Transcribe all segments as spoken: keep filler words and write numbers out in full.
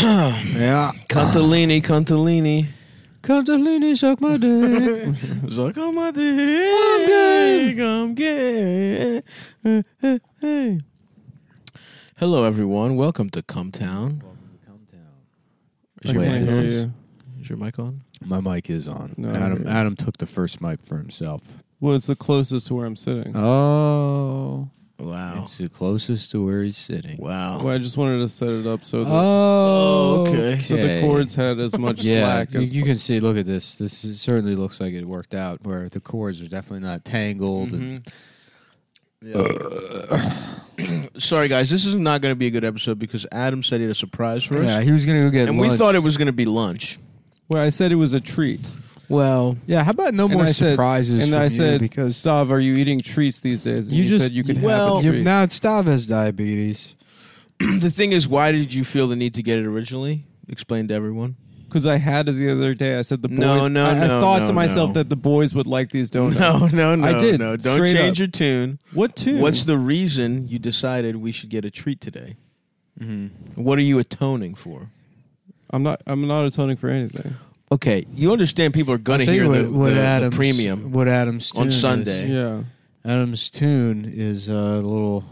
Yeah. Cuntalini, Cuntalini. Cuntalini, suck my dick. Suck on my dick. I'm gay. I'm gay. Hey. Hello, everyone. Welcome to Cumtown. Welcome to Cumtown. Is I your can't mic hear on? you. Is your mic on? My mic is on. No, Adam yeah. Adam took the first mic for himself. Well, it's the closest to where I'm sitting. Oh. Wow. It's the closest to where he's sitting. Wow. Well, I just wanted to set it up so that Oh, okay. so the cords had as much Yeah, slack you, as you can see. Look at this. This is, certainly looks like it worked out. Where the cords are definitely not tangled. Mhm. Yeah. Sorry, guys. This is not going to be a good episode because Adam said he had a surprise for And, us. yeah, he was gonna go get and lunch. we thought it was going to be lunch. Well, I said it was a treat. Well, Yeah, how about no And more I said- surprises? And from I you said, because Stav, are you eating treats these days? And You you, just- said you could well, have a you're, treat. now Stav has diabetes. the thing is, why did you feel the need to get it originally? Explain to everyone. Because I had it the other day. I said the boys. No, no, I, I no, thought no, to myself no. that the boys would like these donuts. No, no, no. I did, No, don't straight change up. your tune. What tune? What's the reason you decided we should get a treat today? Mm-hmm. What are you atoning for? I'm not. I'm not atoning for anything. Okay, you understand people are going to hear the, what, the, the Adam's, premium. What Adam's tune on is. Sunday. Yeah. Adam's tune is uh, a little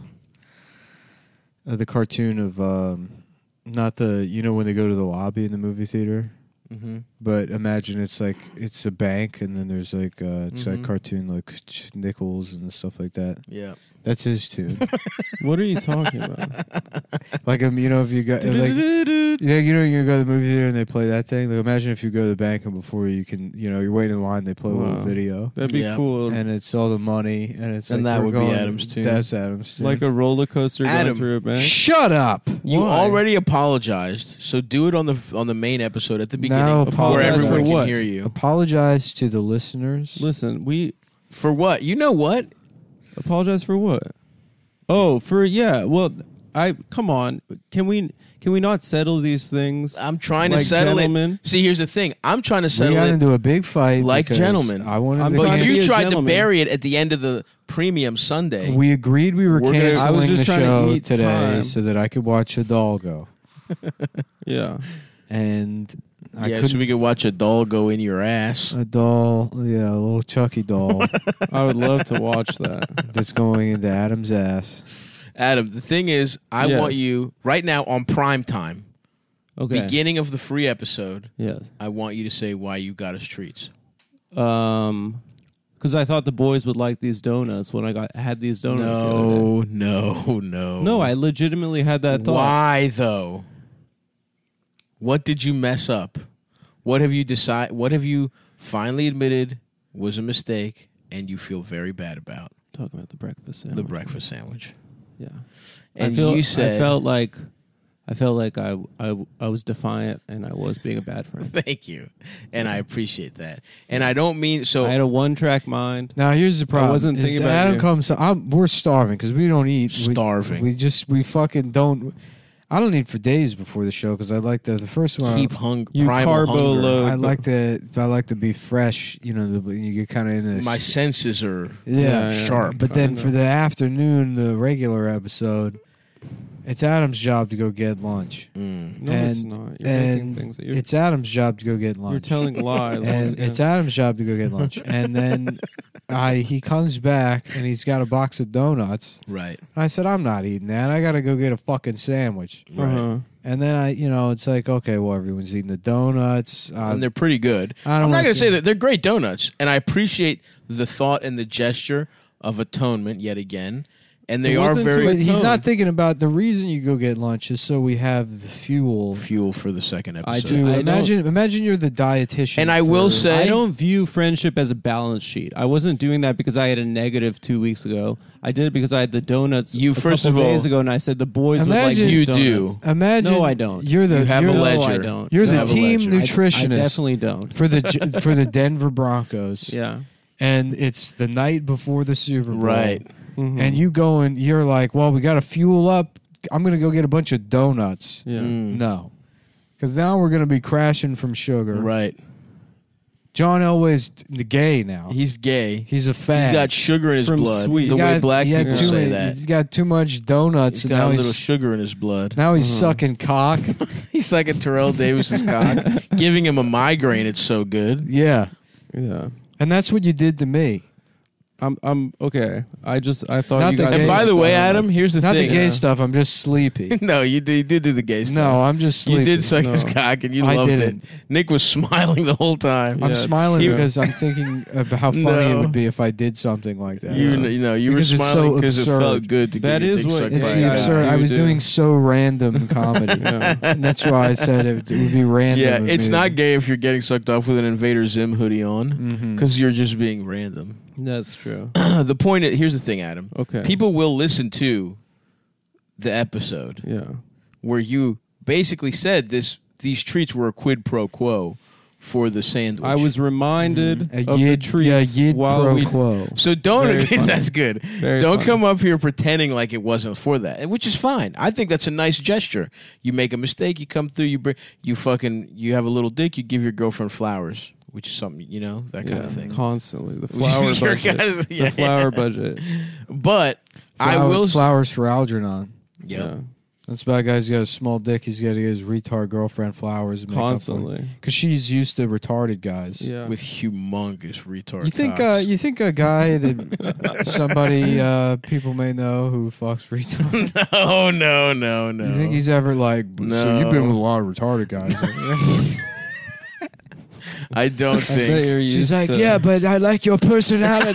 uh, the cartoon of um, not the you know when they go to the lobby in the movie theater, Mm-hmm. but imagine it's like it's a bank and then there's like uh, it's Mhm. like cartoon like ch- nickels and stuff like that. Yeah. That's his tune. What are you talking about? Like um, you know if you got like yeah you know you go to the movie theater and they play that thing. Like imagine if you go to the bank and before you can you know you're waiting in line they play a little Wow. video. That'd be Yeah. cool. And it's all the money, and it's And like that we're would be going- Adam's tune. That's Adam's tune. like a roller coaster Adam, going through a bank. Shut up! You Why? already apologized, so do it on the on the main episode at the beginning, Now where apologize everyone for can what? hear you. Apologize to the listeners. Listen, we For what? You know what? apologize for what? Oh, for yeah. Well, I come on. Can we can we not settle these things? I'm trying Like to settle gentlemen? it. See, here's the thing. I'm trying to We settle got it. into a big fight like because gentlemen. I wanted I'm to But trying to be you a tried gentleman. to bury it at the end of the premium Sunday. We agreed we were We're gonna- canceling I was just the trying to show eat today time. so that I could watch a doll go, Yeah. and I yeah, so couldn't. we could watch a doll go in your ass. A doll, yeah, a little Chucky doll I would love to watch that. that's going into Adam's ass. Adam, the thing is, I Yes. want you right now on prime time, Okay. beginning of the free episode. Yes. I want you to say why you got us treats. Um, because I thought the boys would like these donuts when I got had these donuts. the other day. No, no, no. No, I legitimately had that thought. Why though? What did you mess up? What have you decide? What have you finally admitted was a mistake, and you feel very bad about? Talking about the breakfast sandwich. The breakfast sandwich. Yeah. And I feel, you said, I felt like I felt like I, I I was defiant and I was being a bad friend. "Thank you," and I appreciate that. And I don't mean so. I had a one track mind. Now here's the problem. wasn't is thinking about Adam you. comes. I'm, we're starving because we don't eat. We- Starving. We, just we fucking don't. I don't eat for days before the show because I like the the first one. keep hung. You primal carbo hunger. load. I like to I like to be fresh. You know, the, you get kind of in this. My senses are yeah, yeah, sharp. But then I know. for the afternoon, the regular episode, it's Adam's job to go get lunch, Mm. No, it's And- not. You're and making things. You're, it's Adam's job to go get lunch. you're telling lies. once and again. it's Adam's job to go get lunch, and then I he comes back and he's got a box of donuts. right. And I said, I'm not eating that. I got to go get a fucking sandwich. Right. Uh-huh. And then I, you know, it's like, okay, well, everyone's eating the donuts. Uh, And they're pretty good. I don't I'm not like going to say it. that they're great donuts, and I appreciate the thought and the gesture of atonement yet again. And they It are wasn't to very but he's atone. not thinking about the reason you go get lunch is so we have the fuel. fuel for the second episode. I To do. I imagine, imagine you're the dietitian. And I for- will say- I don't view friendship as a balance sheet. I wasn't doing that because I had a negative two weeks ago. I did it because I had the donuts You, a first couple of all- days ago, and I said the boys would like Imagine- these You donuts. do. Imagine. No, I don't. You're the. You have you're a the- ledger. No, I don't. You're You the have a team ledger. I- nutritionist I definitely don't. for the for the Denver Broncos. Yeah. And it's the night before the Super Bowl. Right. Mhm. And you go and you're like, well, we got to fuel up. I'm going to go get a bunch of donuts. Yeah. Mm. No. Because now we're going to be crashing from sugar. Right. John Elway's t- gay now. He's gay. He's a fat. He's got sugar in his From blood. sweet. The He way got- black he had people too say many- that. He's got too much donuts, He's and got now a he's little sugar in his blood. now he's Uh-huh. sucking cock. He's sucking Terrell Davis's cock, giving him a migraine. It's so good. Yeah, Yeah. and that's what you did to me. I'm I'm okay. I just I thought Not you the guys. gay And by the stuff. way, Adam, here's the Not thing. the gay yeah. stuff. I'm just sleepy. No, you did, you did do the gay stuff. No, I'm just sleepy. You did suck his No. cock, and you I loved didn't. it. Nick was smiling the whole time. I'm Yeah, it's smiling true. because I'm thinking about how funny it No. would be if I did something like that. You, you know, you Because were it's so smiling because it absurd. felt good to That get your is dick what- sucked It's by the a guy. absurd. do I was do. doing so random comedy, Yeah. and that's why I said it, it would be random. Yeah, of it's me. not gay if you're getting sucked off with an Invader Zim hoodie on, Mhm. because you're just being random. That's true. The point is, here's the thing, Adam. Okay. People will listen to the episode Yeah. where you basically said this: these treats were a quid pro quo for the sandwich. I was reminded A of yid, the treats yeah, yid while pro we. quo. so don't. Very funny. That's good. Very don't funny. come up here pretending like it wasn't for that, which is fine. I think that's a nice gesture. You make a mistake, you come through, you bring, you fucking, you have a little dick, you give your girlfriend flowers, which is something, you know, that kind Yeah, of thing. constantly the flower Your budget. guys- yeah. The flower budget. But I Flower- will. flowers for Algernon. Yep. Yeah. That's about a guy's got a small dick. He's got to get his retard girlfriend flowers Constantly. because she's used to retarded guys. Yeah. With humongous retard. You think uh, cocks. you think a guy that somebody uh, people may know who fucks retarded? no, no, no, no. You think he's ever like? So No. you've been with a lot of retarded guys. I don't I bet think. you're She's used like, to- yeah, but I like your personality.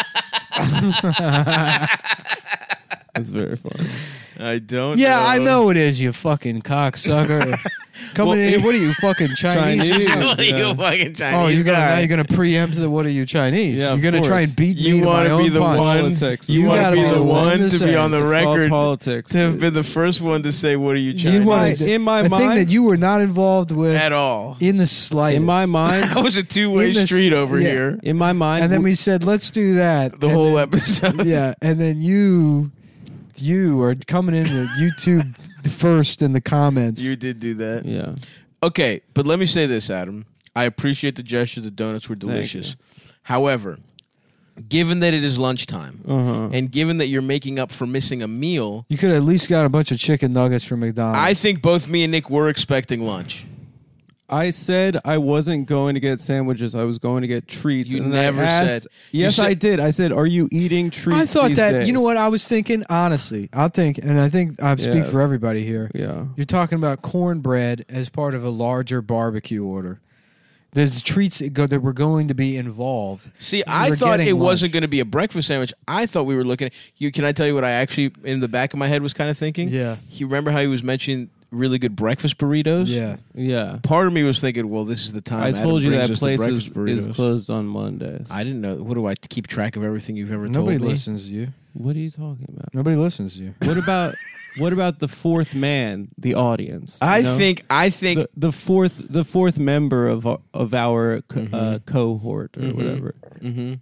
That's very funny. I don't. yeah, know. I know it is. You fucking cocksucker. Coming Well, in, what are you fucking Chinese? Chinese. or something? What are you Yeah. fucking Chinese Oh, you're gonna guy? now you're gonna preempt the what are you Chinese? Yeah, you're of gonna try course. and beat You me to wanna my be own the punch. one- Politics. You It's want to called be the politics. one to to be say. on the It's called record politics. to have been the first one to say, "What are you You Chinese?" wanted, in my a thing mind- that you were not involved with At all. in the slightest. In my mind, That was a two-way In this- street over yeah. here. in my mind, and then we said, let's do that. The and whole then- episode. Yeah, and then you, you are coming in with YouTube first in the comments. You did do that. yeah. Okay, but let me say this, Adam. I appreciate the gesture. The donuts were Thank delicious. However, given that it is lunchtime, Uh huh. and given that you're making up for missing a meal, You could at least got a bunch of chicken nuggets from McDonald's. I think both me and Nick were expecting lunch. I said I wasn't going to get sandwiches. I was going to get treats. You and I never asked- said- you Yes, said- I did. I said, "Are you eating treats?" I thought these that days?" you know what I was thinking. Honestly, I think, and I think I speak Yes. for everybody here. Yeah. You're talking about cornbread as part of a larger barbecue order. There's treats that, go, that were going to be involved. See, I were thought getting it wasn't lunch. going to be a breakfast sandwich. I thought we were looking at you. Can I tell you what I actually, in the back of my head, was kind of thinking? Yeah. You remember how he was mentioning really good breakfast burritos? Yeah. Yeah. Part of me was thinking, well, this is the time. I Adam told you brings that us the place is, breakfast is burritos. closed on Mondays. I didn't know. What do I keep track of everything you've ever Nobody told me? listens to you. What are you talking about? Nobody listens to you. What about what about the fourth man, the audience? you I know? think. I think. the, the fourth the fourth member of our- of our co- Mhm. uh, cohort or Mhm. whatever. Mhm.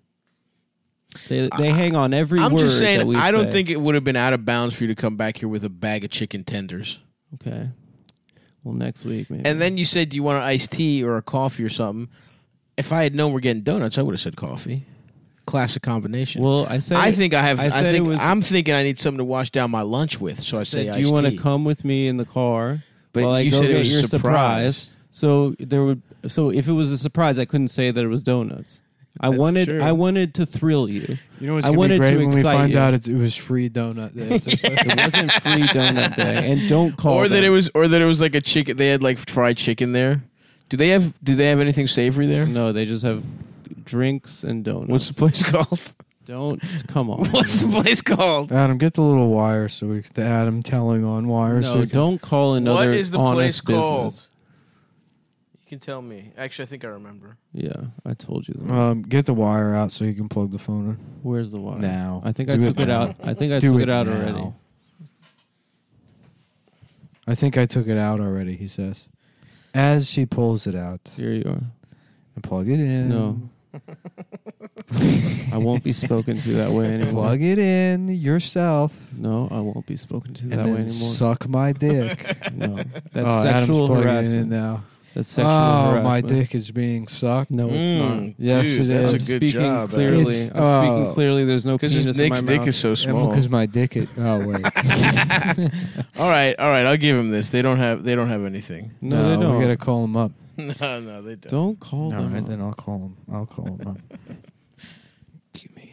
They they hang on every I'm word just that saying. we I don't say. think it would have been out of bounds for you to come back here with a bag of chicken tenders. Okay. Well, next week maybe. And then you said, "Do you want an iced tea or a coffee or something?" If I had known we're getting donuts, I would have said coffee. Classic combination. well, I said I think I have. I I, said it think was- I'm thinking I need something to wash down my lunch with. So I say, said, iced do you want to tea. come with me in the car? But while I you go said it get was a your surprise. So there would so if it was a surprise, I couldn't say that it was donuts. I That's wanted true. I wanted to thrill you. You know what's I gonna wanted be great to when we excite find you. out it, it was free donut day. at this place. It wasn't free donut day, and don't call. Or that them. it was, or that it was like a chicken. They had like fried chicken there. Do they have? Do they have anything savory there? No, they just have drinks and donuts. What's the place called? Don't come on. What's the place called? Adam, get the little wire so we the Adam telling on wire. so No, we can- don't call another What is the honest place called? business. You can tell me. Actually, I think I remember. Yeah, I told you. That. Um, get the wire out so you can plug the phone in. Where's the wire? Now. I think Do I it took it now. out. I think I Do took it it out now. already. I think I took it out already, he says. As she pulls it out Here you are. and plug it in. No. I won't be spoken to that way anymore. Plug it in yourself No, I won't be spoken to and that then way anymore. suck my dick. No, that's oh, Adam's sexual plugging it harassment. in now. That's sexual Oh, harassment. my dick is being sucked. No, it's Mm, not. Yes, dude, it that's is. I'm a good speaking job. clearly. It's- I'm speaking oh. clearly. There's no Because penis in Nick's my dick mouth. is so small. Because my dick is. Oh wait. all right, all right. I'll give him this. They don't have. They don't have anything. no, they don't. We gotta call him up. no, no, they don't. Don't call All them. right, up. then I'll call him. I'll call him up. Give me.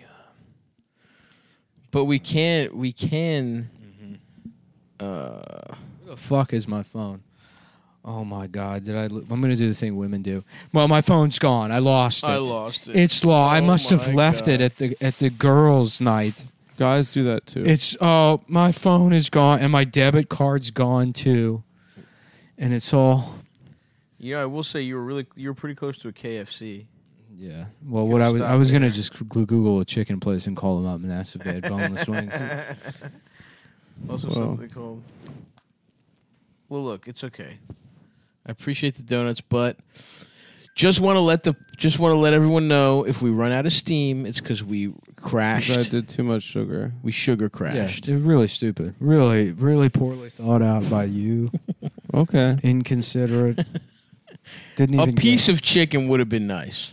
But we can. We can. Uh, Uh, where the fuck is my phone? Oh my god! Did I? Lo- I'm gonna do the thing women do. Well, my phone's gone. I lost it. I lost it. It's law. I Oh must have my left it God. at the at the girls' night. Guys do that too. It's oh, my phone is gone and my debit card's gone too, and it's all. Yeah, I will say you were really. You were pretty close to a K F C. Yeah. Well, You what I could've was I stopped was gonna there. just gl- Google a chicken place and call them up and ask if they had boneless wings. Also, Well. something called. Well, look, it's okay. I appreciate the donuts, but just want to let the just want to let everyone know if we run out of steam, it's because we crashed. I did too much sugar. We sugar Yeah, crashed. they're really stupid. Really, really poorly thought out by you. Okay. Inconsiderate. Didn't A even. piece get- of chicken would have been nice.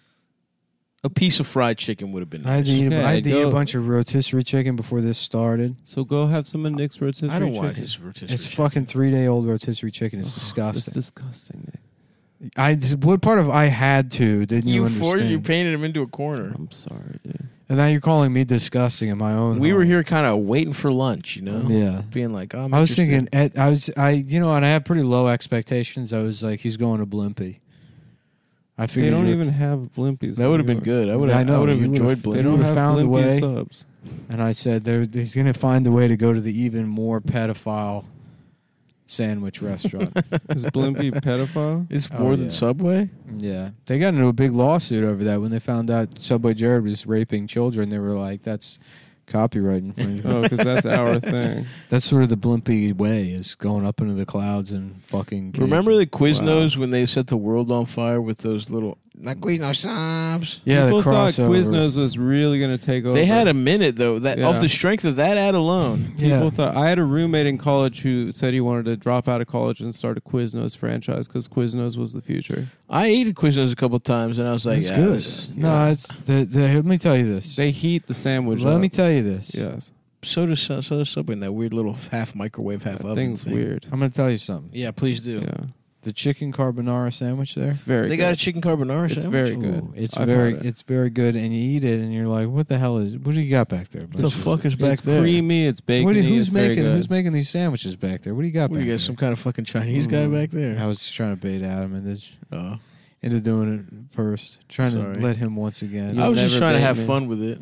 A piece of fried chicken would have been I had nice. to eat. a- Okay, I had to eat a go- bunch of rotisserie chicken before this started. So go have some of Nick's rotisserie I don't want chicken. his rotisserie. It's chicken. fucking three day old rotisserie chicken. It's It's disgusting. disgusting, Nick. I what part of I had to didn't you, You for understand? you painted him into a corner. I'm sorry, dude. And now you're calling me disgusting in my own. We home. were here kind of waiting for lunch, you know. Yeah. Being like, oh, I'm I was interested. thinking. Ed, I was. I. You know, and I had pretty low expectations. I was like, he's going to Blimpie. I They figured don't you- even have Blimpies. that would have been anymore. good. I would I have. know, I would have you would've- enjoyed they They Blimpie. don't would've have found a Blimpie way. subs. And I said, there, he's going to find a way to go to the even more pedophile sandwich restaurant. Is Blimpie pedophile? It's Oh, more than yeah. Subway. Yeah, they got into a big lawsuit over that when they found out Subway Jared was raping children. They were like, "That's copyright infringement." Oh, because that's our thing. That's sort of the Blimpie way, is going up into the clouds and fucking. Kids. Remember the Quiznos Wow. when they set the world on fire with those little like Quiznos subs? Yeah, People the thought crossover. Quiznos was really going to take over. They had a minute though. That Yeah. off the strength of that ad alone. Yeah. People thought I had a roommate in college who said he wanted to drop out of college and start a Quiznos franchise because Quiznos was the future. I ate at Quiznos a couple times and I was like, It's yeah, good. this- No, yeah. it's the, the. Let me tell you this. They heat the sandwich. Let up. me tell you this. Yes, So does so does Subway in that weird little half microwave, half that oven thing's thing. weird. I'm going to tell you something. Yeah, please do. Yeah, The chicken carbonara sandwich there. it's very. They good. got a chicken carbonara It's sandwich. very good. Ooh, it's I've very, had it. it's very good, and you eat it, and you're like, "What the hell is? What do you got back there?" What the fuck is back It's there? creamy. It's bacony. What do you- who's it's very making? good. Who's making these sandwiches back there? What do you got? What do back you got? there? Some kind of fucking Chinese guy Mm. back there? I was just trying to bait Adam into Oh. into doing it first, trying Sorry. to let him once again. You I was just never trying to bait have me. fun with it.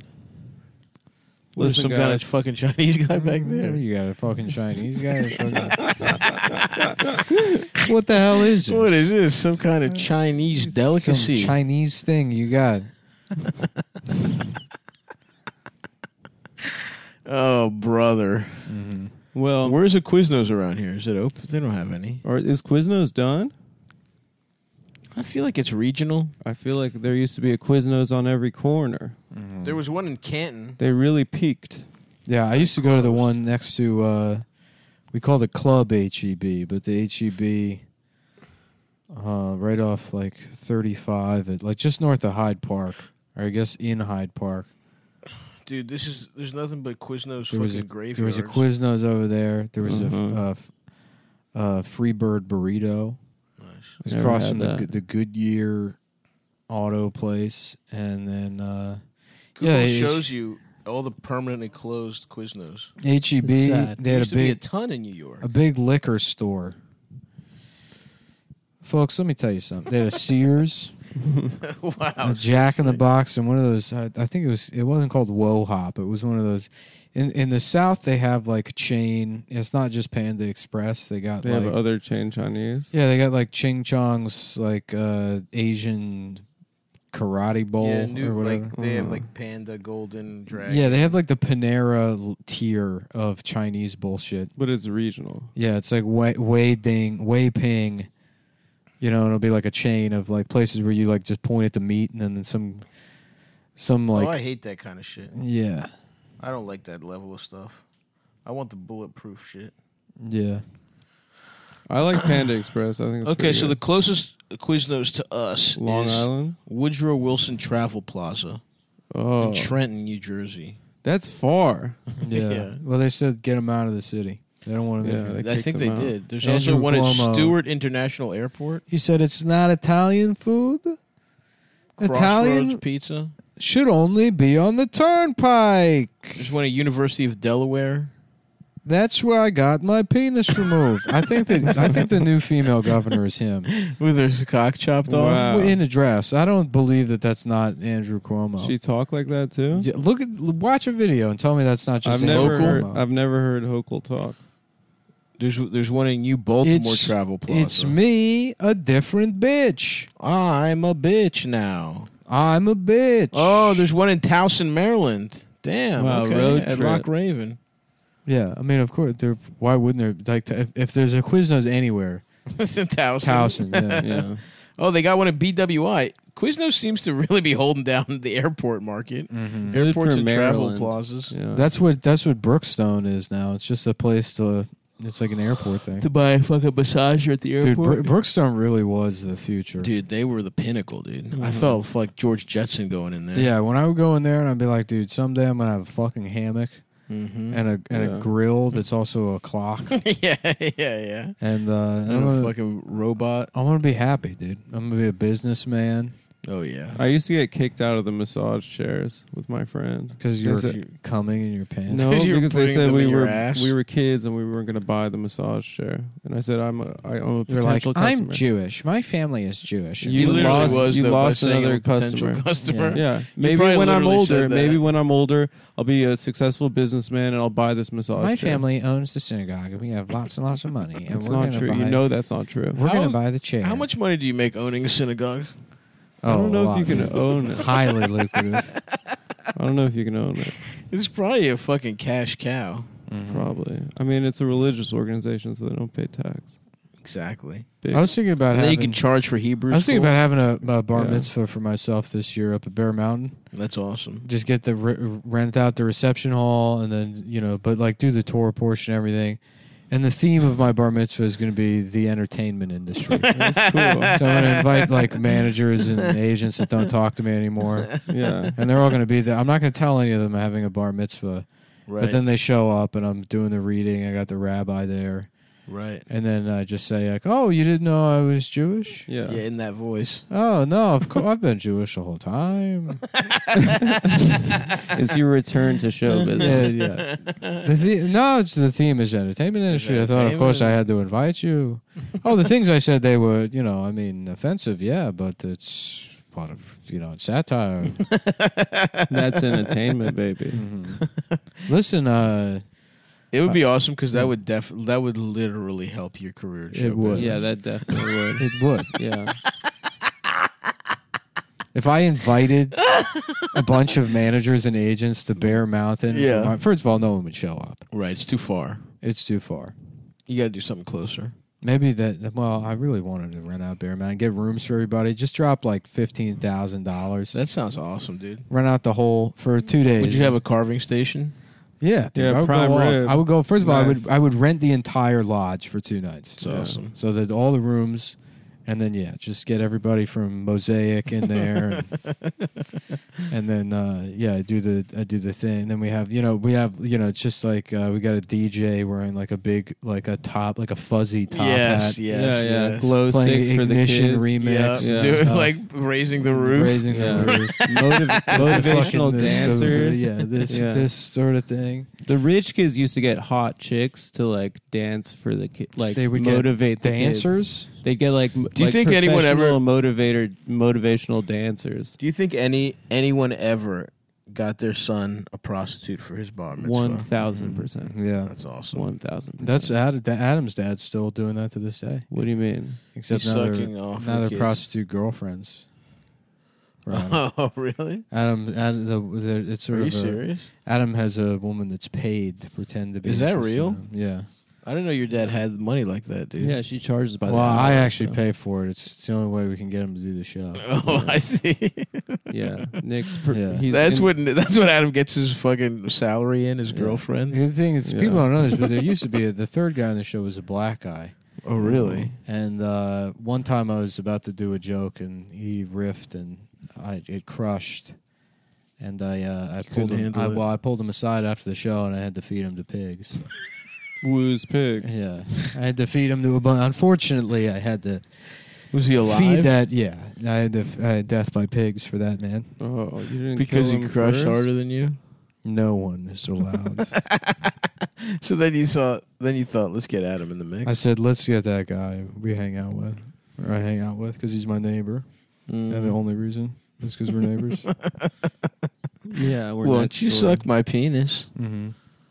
What is Listen, some kind of guys. fucking Chinese guy back there? You got a fucking Chinese guy. Fucking- what the hell is it? What is this? Some kind of Chinese Some delicacy? Chinese thing you got. Oh, brother. Mm-hmm. Well, Where's a Quiznos around here? Is it open? They don't have any. or is Quiznos done? I feel like it's regional. I feel like there used to be a Quiznos on every corner. There was one in Canton. They really peaked. Yeah, I used to go to the Closed. one next to. Uh, we called it Club H E B, but the H E B, uh, right off like thirty-five, at like just north of Hyde Park, or I guess in Hyde Park. Dude, this is there's nothing but Quiznos There was fucking a graveyards. there was a Quiznos over there. There was Mhm. a uh, f- uh, Freebird burrito. Nice. It was Never across had from the, that. Go- the Goodyear Auto Place, and then uh, Google Yeah, it shows you all the permanently closed Quiznos. H E B. It's sad. They There had a used to be a big ton in New York. a big liquor store. Folks, let me tell you something. They had a Sears, Wow. a Jack in the seriously. Box, and one of those. I, I think it was. It wasn't called Woe Hop. It was one of those. In in the South, they have like a chain. It's not just Panda Express. They got They like have other chain Chinese. yeah, they got like Ching Chong's like uh, Asian karate bowl Yeah, new, or whatever. like they have Mm. like Panda, Golden, Dragon. Yeah, they have like the Panera l- tier of Chinese bullshit. But it's regional. Yeah, it's like Wei, Wei Ding, Wei Ping. You know, it'll be like a chain of like places where you like just point at the meat and then some, some like oh, I hate that kind of shit. yeah, I don't like that level of stuff. I want the bulletproof shit. yeah. I like Panda Express. I think. It's Okay, pretty so the good. closest Quiznos to us Long is Island. Woodrow Wilson Travel Plaza Oh, in Trenton, New Jersey. that's far. Yeah. Yeah. Well, they said get them out of the city. They don't want to. Yeah, Yeah, they I kicked think they them out. did. There's Andrew also one at Cuomo. Stewart International Airport. he said it's not Italian food. Crossroads Italian Pizza. should only be on the turnpike. There's one at University of Delaware. That's where I got my penis removed. I think that I think the new female governor is him. With their cock chopped off. Wow. In a dress. I don't believe that that's not Andrew Cuomo. She talk like that too. Yeah, Look at watch a video and tell me that's not just I've never Andrew heard. Cuomo. I've never heard Hochul talk. There's there's one in New Baltimore It's- Travel Plaza. It's me, a different bitch. I'm a bitch now. I'm a bitch. Oh, there's one in Towson, Maryland. Damn. Wow, okay. road At trip. Loch Raven. Yeah, I mean, of course. There, why wouldn't there? Like, if, if there's a Quiznos anywhere, It's in Towson. Towson. Yeah. Yeah. Oh, they got one at B W I. Quiznos seems to really be holding down the airport market. Mhm. Good Airports for and travel Maryland. plazas. Yeah. That's what that's what Brookstone is now. It's just a place to. It's like an airport thing. buy a fucking massager at the Dude, Bro- Brookstone really was the future. Dude, they were the pinnacle, dude. I Mhm. felt like George Jetson going in there. Yeah, when I would go in there and I'd be like, dude, someday I'm gonna have a fucking hammock Mm-hmm. and a and Yeah. a grill that's also a clock, yeah, yeah, yeah. and uh, and And I'm a gonna, fucking robot. I'm gonna be happy, dude. I'm gonna be a businessman Oh, yeah. I used to get kicked out of the massage chairs with my friend. because you're Is it- coming in your pants. No, 'Cause you were because they putting said them we in your were ass? we were kids and we weren't going to buy the massage chair. And I said I'm a, I, I'm a You're like, potential I'm customer. Jewish. My family is Jewish. You He literally lost- was you though, by lost saying another I'm a potential customer. customer. Yeah, maybe probably when I'm literally said older, that. maybe when I'm older, I'll be a successful businessman and I'll buy this massage My chair. family owns the synagogue, and we have lots and lots of money. And It's we're not gonna true. Buy, You know that's not true. we're How- going to buy the chair. How much money do you make owning a synagogue? I don't Oh, know a if you lot. can own it. Highly lucrative. I don't know if you can own it. It's probably a fucking cash cow. Mhm. Probably. I mean, it's a religious organization, so they don't pay tax. Exactly. Big. I was thinking about And then you having. can charge for Hebrew I was thinking school. about having a, a bar Yeah. mitzvah for myself this year up at Bear Mountain. That's awesome. Just get the re- rent out the reception hall, and then you know, but like do the tour portion, and everything. And the theme of my bar mitzvah is going to be the entertainment industry. That's cool. So I'm going to invite like managers and agents that don't talk to me anymore, Yeah. and they're all going to be there. I'm not going to tell any of them I'm having a bar mitzvah, Right. but then they show up, and I'm doing the reading. I got the rabbi there, right. and then I just say like, "Oh, you didn't know I was Jewish? Yeah. Yeah, in that voice. Oh no, of course I've been Jewish the whole time." It's your return to show yeah, business. yeah. The the- no, it's the theme is entertainment industry. I thought, of course, I had to invite you. Oh, the things I said they were, you know, I mean, offensive, yeah, but it's part of, you know, it's satire. That's entertainment, baby. Mhm. Listen, uh, It would be awesome because that would def that would literally help your career. in It show would. business. Yeah, that definitely would. it would. Yeah. If I invited a bunch of managers and agents to Bear Mountain, Yeah. for my- first of all, no one would show up. Right. It's too far. It's too far. You got to do something closer. Maybe that. Well, I really wanted to rent out Bear Mountain, get rooms for everybody. Just drop like fifteen thousand dollars. That sounds awesome, dude. Rent out the whole for two days. Would you have a carving station? Yeah, dude, Yeah, I would prime go all- rib. I would go. First of all, I Nice. would I would rent the entire lodge for two nights. It's awesome. So that all the rooms, and then yeah, just get everybody from Mosaic in there, and, and then uh, yeah, I do the I do the thing. Then we have you know we have you know it's just like uh, we got a D J wearing like a big like a top like a fuzzy top yes, hat, yes, yeah, yeah. yes. Glow playing sticks for the Ignition kids. remix, Yeah, Yeah. do it stuff. like raising the roof. raising Yeah. the roof. Motiv- motivational Fucking this, dancers. yeah, this Yeah. this sort of thing. The rich kids used to get hot chicks to like dance for the kid, like They would motivate get the kids. dancers. They get like do you think anyone ever- motivator motivational dancers? Do you think any anyone ever got their son a prostitute for his bar mitzvah? One thousand percent. Yeah, That's awesome. One thousand. that's Ad, the Adam's dad's still doing that to this day. What do you mean? Except He's now they're, sucking off now the they're kids. prostitute girlfriends. for Adam. Oh, really? Adam, Adam the, the, it's sort Are you of a, serious? Adam has a woman that's paid to pretend to be. Is that interested real? in him. Yeah. I didn't know your dad had money like that, dude. Yeah, she charges by the Well, hour, I actually so- pay for it. It's, it's the only way we can get him to do the show. Oh, I see. Yeah, Nick's. Per- Yeah. he's That's in- what that's what Adam gets his fucking salary in. His Yeah. girlfriend. The thing is, Yeah. people don't know this, but there used to be a, the third guy on the show was a black guy, Oh, really? And uh, one time I was about to do a joke, and he riffed, and I it crushed. And I uh, I You pulled couldn't him. handle I, it? well, I pulled him aside after the show, and I had to feed him to pigs. Woo's pigs. Yeah, I had to feed him to a bunch. Unfortunately, I had to Was he alive? feed that. Yeah, I had to. I had death by pigs for that man. Oh, you didn't Because kill he him crushed first? harder than you. No one is allowed. So then you saw. Then you thought, let's get Adam in the mix. I said, let's get that guy we hang out with, or I hang out with, because he's my neighbor, Mm. and the only reason is because we're neighbors. Yeah, we're Won't next you door. suck my penis? Mm-hmm.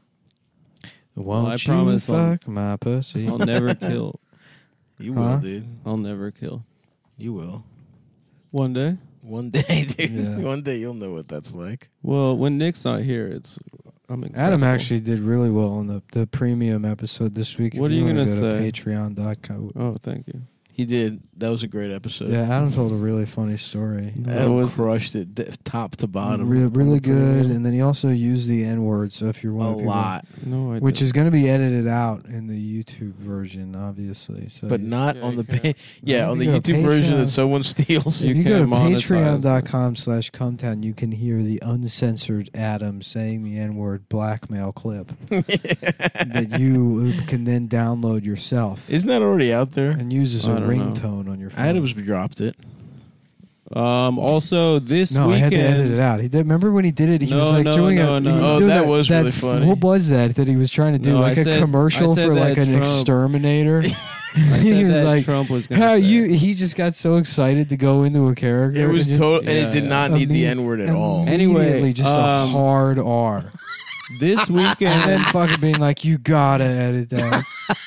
Well, Won't I you promise I'll- fuck my pussy? I'll never kill. You Huh? will, dude. I'll never kill. You will. One day. One day, dude. Yeah. One day you'll know what that's like. Well, when Nick's not here, it's I'm incredible. Adam actually did really well on the, the premium episode this week. What If are you wanna gonna go say? To patreon dot com. Oh, thank you. He did. That was a great episode. Yeah, Adam told a really funny story. Adam What was it? crushed it, d- top to bottom. Re- really good, and then he also used the N word. So if you're a one of the people- lot, No, I which didn't. is going to be edited out in the YouTube version, obviously. So but you- not Yeah, on you the can't. pa- yeah No, on you the go to YouTube version Patreon. that someone steals. if You you go to can't monetize patreon dot it. com slash Cumtown, you can hear the uncensored Adam saying the N word blackmail clip that you can then download yourself Isn't that already out there? and use as a I don't know. ringtone on your phone. Adams dropped it. Um. Also, this no, I weekend. had to edit it out. He did. Remember when he did it? He No, was like no, doing no, a. no. he was Oh, doing that was really f- funny. What was that that he was trying to do? No, like I a said- commercial I said for that like an Trump- exterminator. I said he was that like, Trump was going "How to you?" He just got so excited to go into a character. It was and just- total, and Yeah, it did yeah. not need the Imme- N word at all. Anyway, Immediately, just a um, hard R. This And then weekend. fucking being like, "You gotta edit that."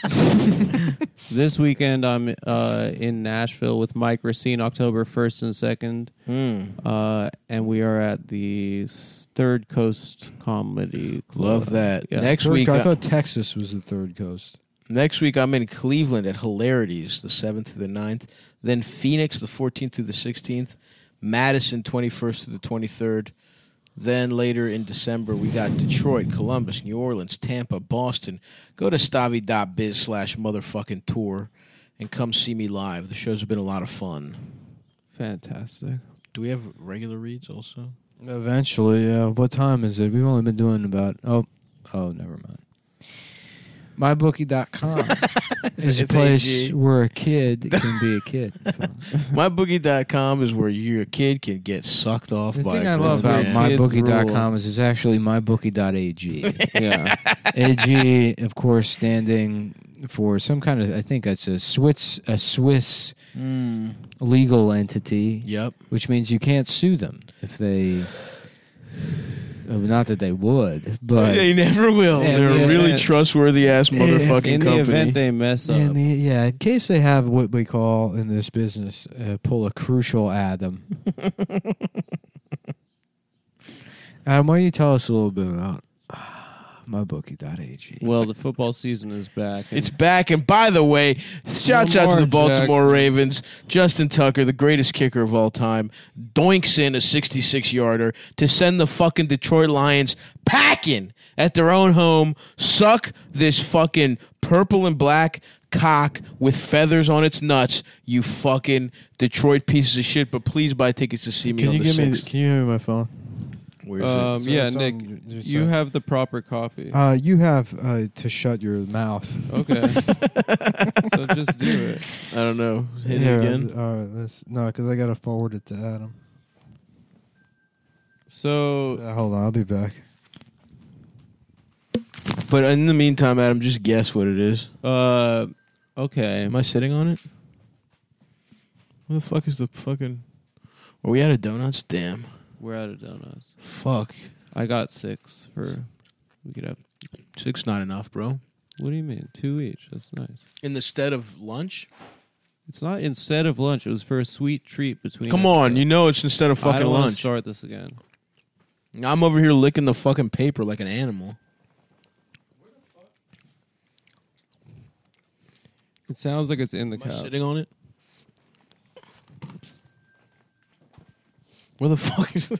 This weekend, I'm uh, in Nashville with Mike Racine, October first and second, Mm. uh, and we are at the s- Third Coast Comedy Club. Love that. Yeah. Next Third week, co- I I- thought Texas was the third coast. Next week, I'm in Cleveland at Hilarities, the seventh through the ninth. Then Phoenix, the fourteenth through the sixteenth. Madison, twenty-first through the twenty-third. Then later in December, we got Detroit, Columbus, New Orleans, Tampa, Boston. Go to stavi.biz slash motherfucking tour and come see me live. The shows have been a lot of fun. Fantastic. Do we have regular reads also? Eventually, yeah. What time is it? We've only been doing about oh, oh, never mind. my bookie dot com is a It's place A G. where a kid can be a kid. my bookie dot com is where your kid can get sucked off The by thing a I love grown about man. my Kids bookie dot com rule. is it's actually my bookie dot a g. Yeah. A G, of course, standing for some kind of, I think it's a Swiss, a Swiss Mm. legal entity, Yep. which means you can't sue them if they. uh, Not that they would, but they never will. Yeah, They're yeah, a really yeah. trustworthy ass motherfucking In the company. event they mess up. in the, yeah, in case they have what we call in this business, uh, pull a crucial Adam. Adam, why don't you tell us a little bit about my bookie dot a g? Well, the football season is back. and- It's back, and by the way, shouts out to Lamar the Baltimore Jackson. Ravens. Justin Tucker, the greatest kicker of all time, doinks in a sixty-six yarder to send the fucking Detroit Lions packing at their own home. Suck this fucking purple and black cock with feathers on its nuts, you fucking Detroit pieces of shit. But please buy tickets to see me Can on you the give me? sixth. Can you give me my phone? Where's um, So yeah, it's Nick, on- there's you a- have the proper copy. Uh, you have uh, to shut your mouth. Okay. So just do it. it? I don't know. Hit Here, it again. Uh, this, no, because I gotta forward it to Adam. So Uh, hold on, I'll be back. But in the meantime, Adam, just guess what it is. uh okay. Am I sitting on it? What the fuck is the fucking... Are we out of donuts? Damn. We're out of donuts. Fuck. I got six for we could have Six not enough, bro. what do you mean? Two each. That's nice. In the stead of lunch? It's not instead of lunch, it was for a sweet treat between Come us. on, you know it's instead of I fucking don't wanna lunch. start this again. I'm over here licking the fucking paper like an animal. It sounds like it's in the Am I couch. sitting on it? Where the fuck is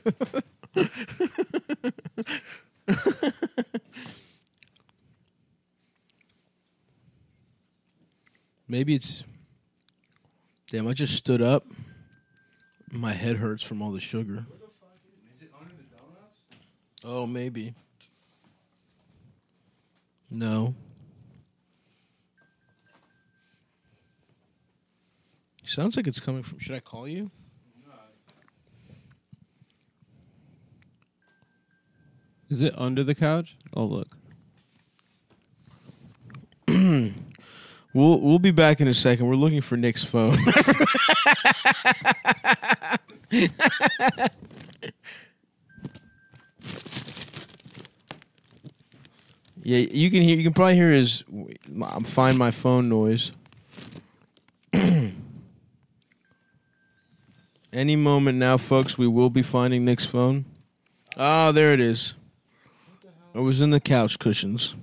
Maybe it's. Damn, I just stood up. My head hurts from all the sugar. Is it under the donuts? Oh, maybe. No. Sounds like it's coming from. Should I call you? Is it under the couch? Oh, look. We'll we'll be back in a second. We're looking for Nick's phone. Yeah, you can hear. You can probably hear his um, "Find My Phone" noise. Any moment now, folks, we will be finding Nick's phone. Oh, there it is. It was in the couch cushions.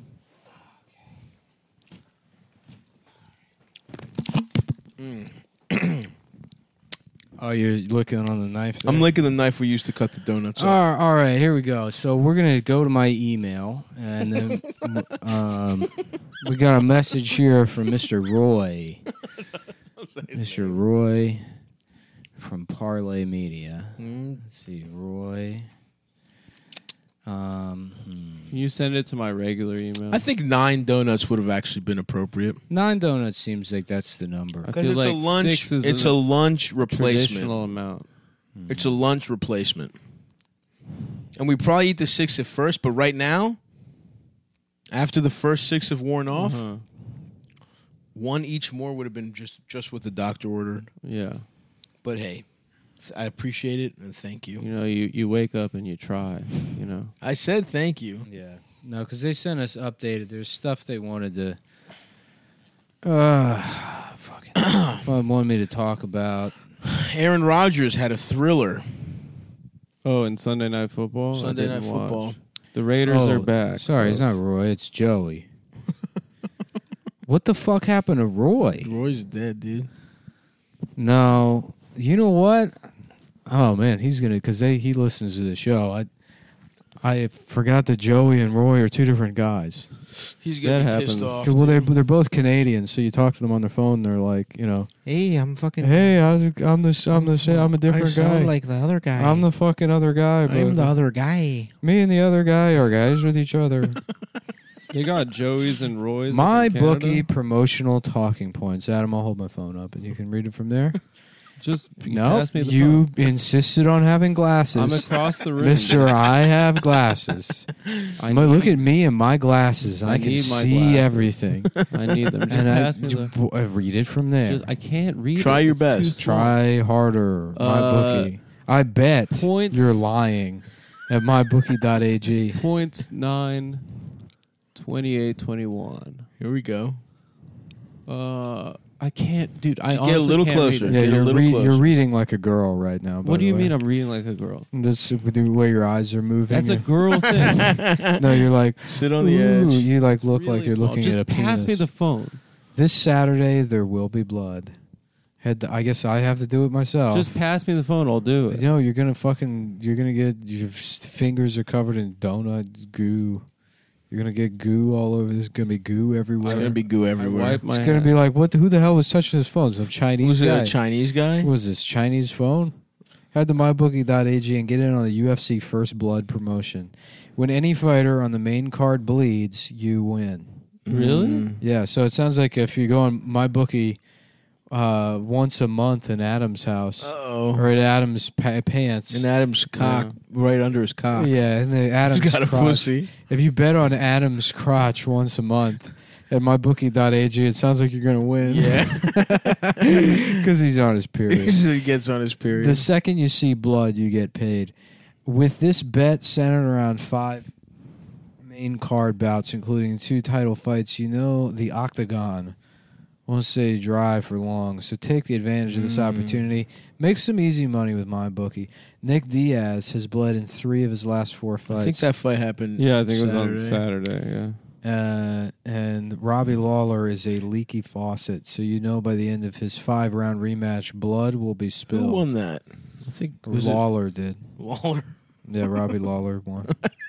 Oh, you're looking on the knife there? I'm licking the knife we used to cut the donuts. All Up. right, all right, here we go. So we're going to go to my email, and then um, we got a message here from Mister Roy. Mister Roy from Parlay Media. Mm. Let's see, Roy. Um, hmm. Can you send it to my regular email? I think nine donuts would have actually been appropriate. Nine donuts seems like that's the number. I Because feel it's like a lunch. six is It's a a lunch replacement. traditional amount. It's a lunch replacement. And we probably eat the six at first, but right now, after the first six have worn off, Uh-huh. one each more would have been just, just what the doctor ordered. Yeah. But hey, I appreciate it and thank you. You know, you, you wake up and you try, you know. I said thank you. Yeah. No, because they sent us updated. There's stuff they wanted to. Uh, fucking. wanted me to talk about. Aaron Rodgers had a thriller. Oh, and Sunday Night Football? I Sunday didn't Night watch. Football. The Raiders Oh, are back. Sorry, it's not folks. Roy. It's Joey. What the fuck happened to Roy? Roy's dead, dude. No, you know what? Oh man, he's gonna because they he listens to the show. I I forgot that Joey and Roy are two different guys. He's gonna That be pissed happens. off. 'Cause, well, they're dude. they're both Canadians, so you talk to them on their phone. They're like, you know, Hey, I'm fucking. hey, I was, I'm this, I'm this, I'm a different I sound guy. like the other guy. I'm the fucking other guy. But I'm the other guy. me and the other guy are guys with each other. They got Joey's and Roy's. My up in Canada. bookie promotional talking points. Adam, I'll hold my phone up and you can read it from there. Just No, pass me the you phone. insisted on having glasses. I'm across the room. Mister, I have glasses. I But look need- at me and my glasses, and I, I can need my see glasses. everything. I need them. Just and I, pass me the. I read it from there. Just, I can't read. Try it. your It's too best. small. Try harder, my Uh, bookie. I bet points- you're lying at my bookie dot a g. Points nine, twenty-eight, twenty-one. Here we go. Uh, I can't, dude. I Get a honestly little can't read closer. it. Yeah, Get a you're, little re- closer. you're reading like a girl right now. by What do the you way. mean? I'm reading like a girl. That's with the way your eyes are moving. That's a girl thing. No, you're like Sit on the ooh, edge. You like look Really like you're small. looking Just at a pass me penis. the phone. This Saturday there will be blood. Had to, I guess I have to do it myself. Just pass me the phone. I'll do it. You know, you're gonna fucking, you're gonna get your s- fingers are covered in donut goo. You're gonna get goo all over. There's gonna be goo everywhere. There's gonna be goo everywhere. wipe my it's gonna be hands. like, what? The, who the hell was touching his phone? Some Chinese Who's guy. a Chinese guy? What was this Chinese phone? Head to my bookie dot a g and get in on the U F C First Blood promotion. When any fighter on the main card bleeds, you win. Really? Mm. Yeah, so it sounds like if you go on my bookie uh, once a month in Adam's house Uh-oh. or at Adam's pa- pants, And Adam's cock right under his cock. yeah, and the Adam's He's got a crotch. pussy. If you bet on Adam's crotch once a month at my bookie dot a g, it sounds like you're gonna win. Yeah. because he's on his period. he gets on his period. The second you see blood, you get paid. With this bet centered around five main card bouts, including two title fights, you know the octagon won't stay dry for long. So take the advantage of this Mm. opportunity. Make some easy money with my bookie. Nick Diaz has bled in three of his last four fights. I think that fight happened. Yeah, I think it was on Saturday. Saturday. Yeah. Uh, and Robbie Lawler is a leaky faucet, so you know by the end of his five-round rematch, blood will be Who spilled. won that? I think was Lawler did. it Lawler. Yeah, Robbie Lawler won.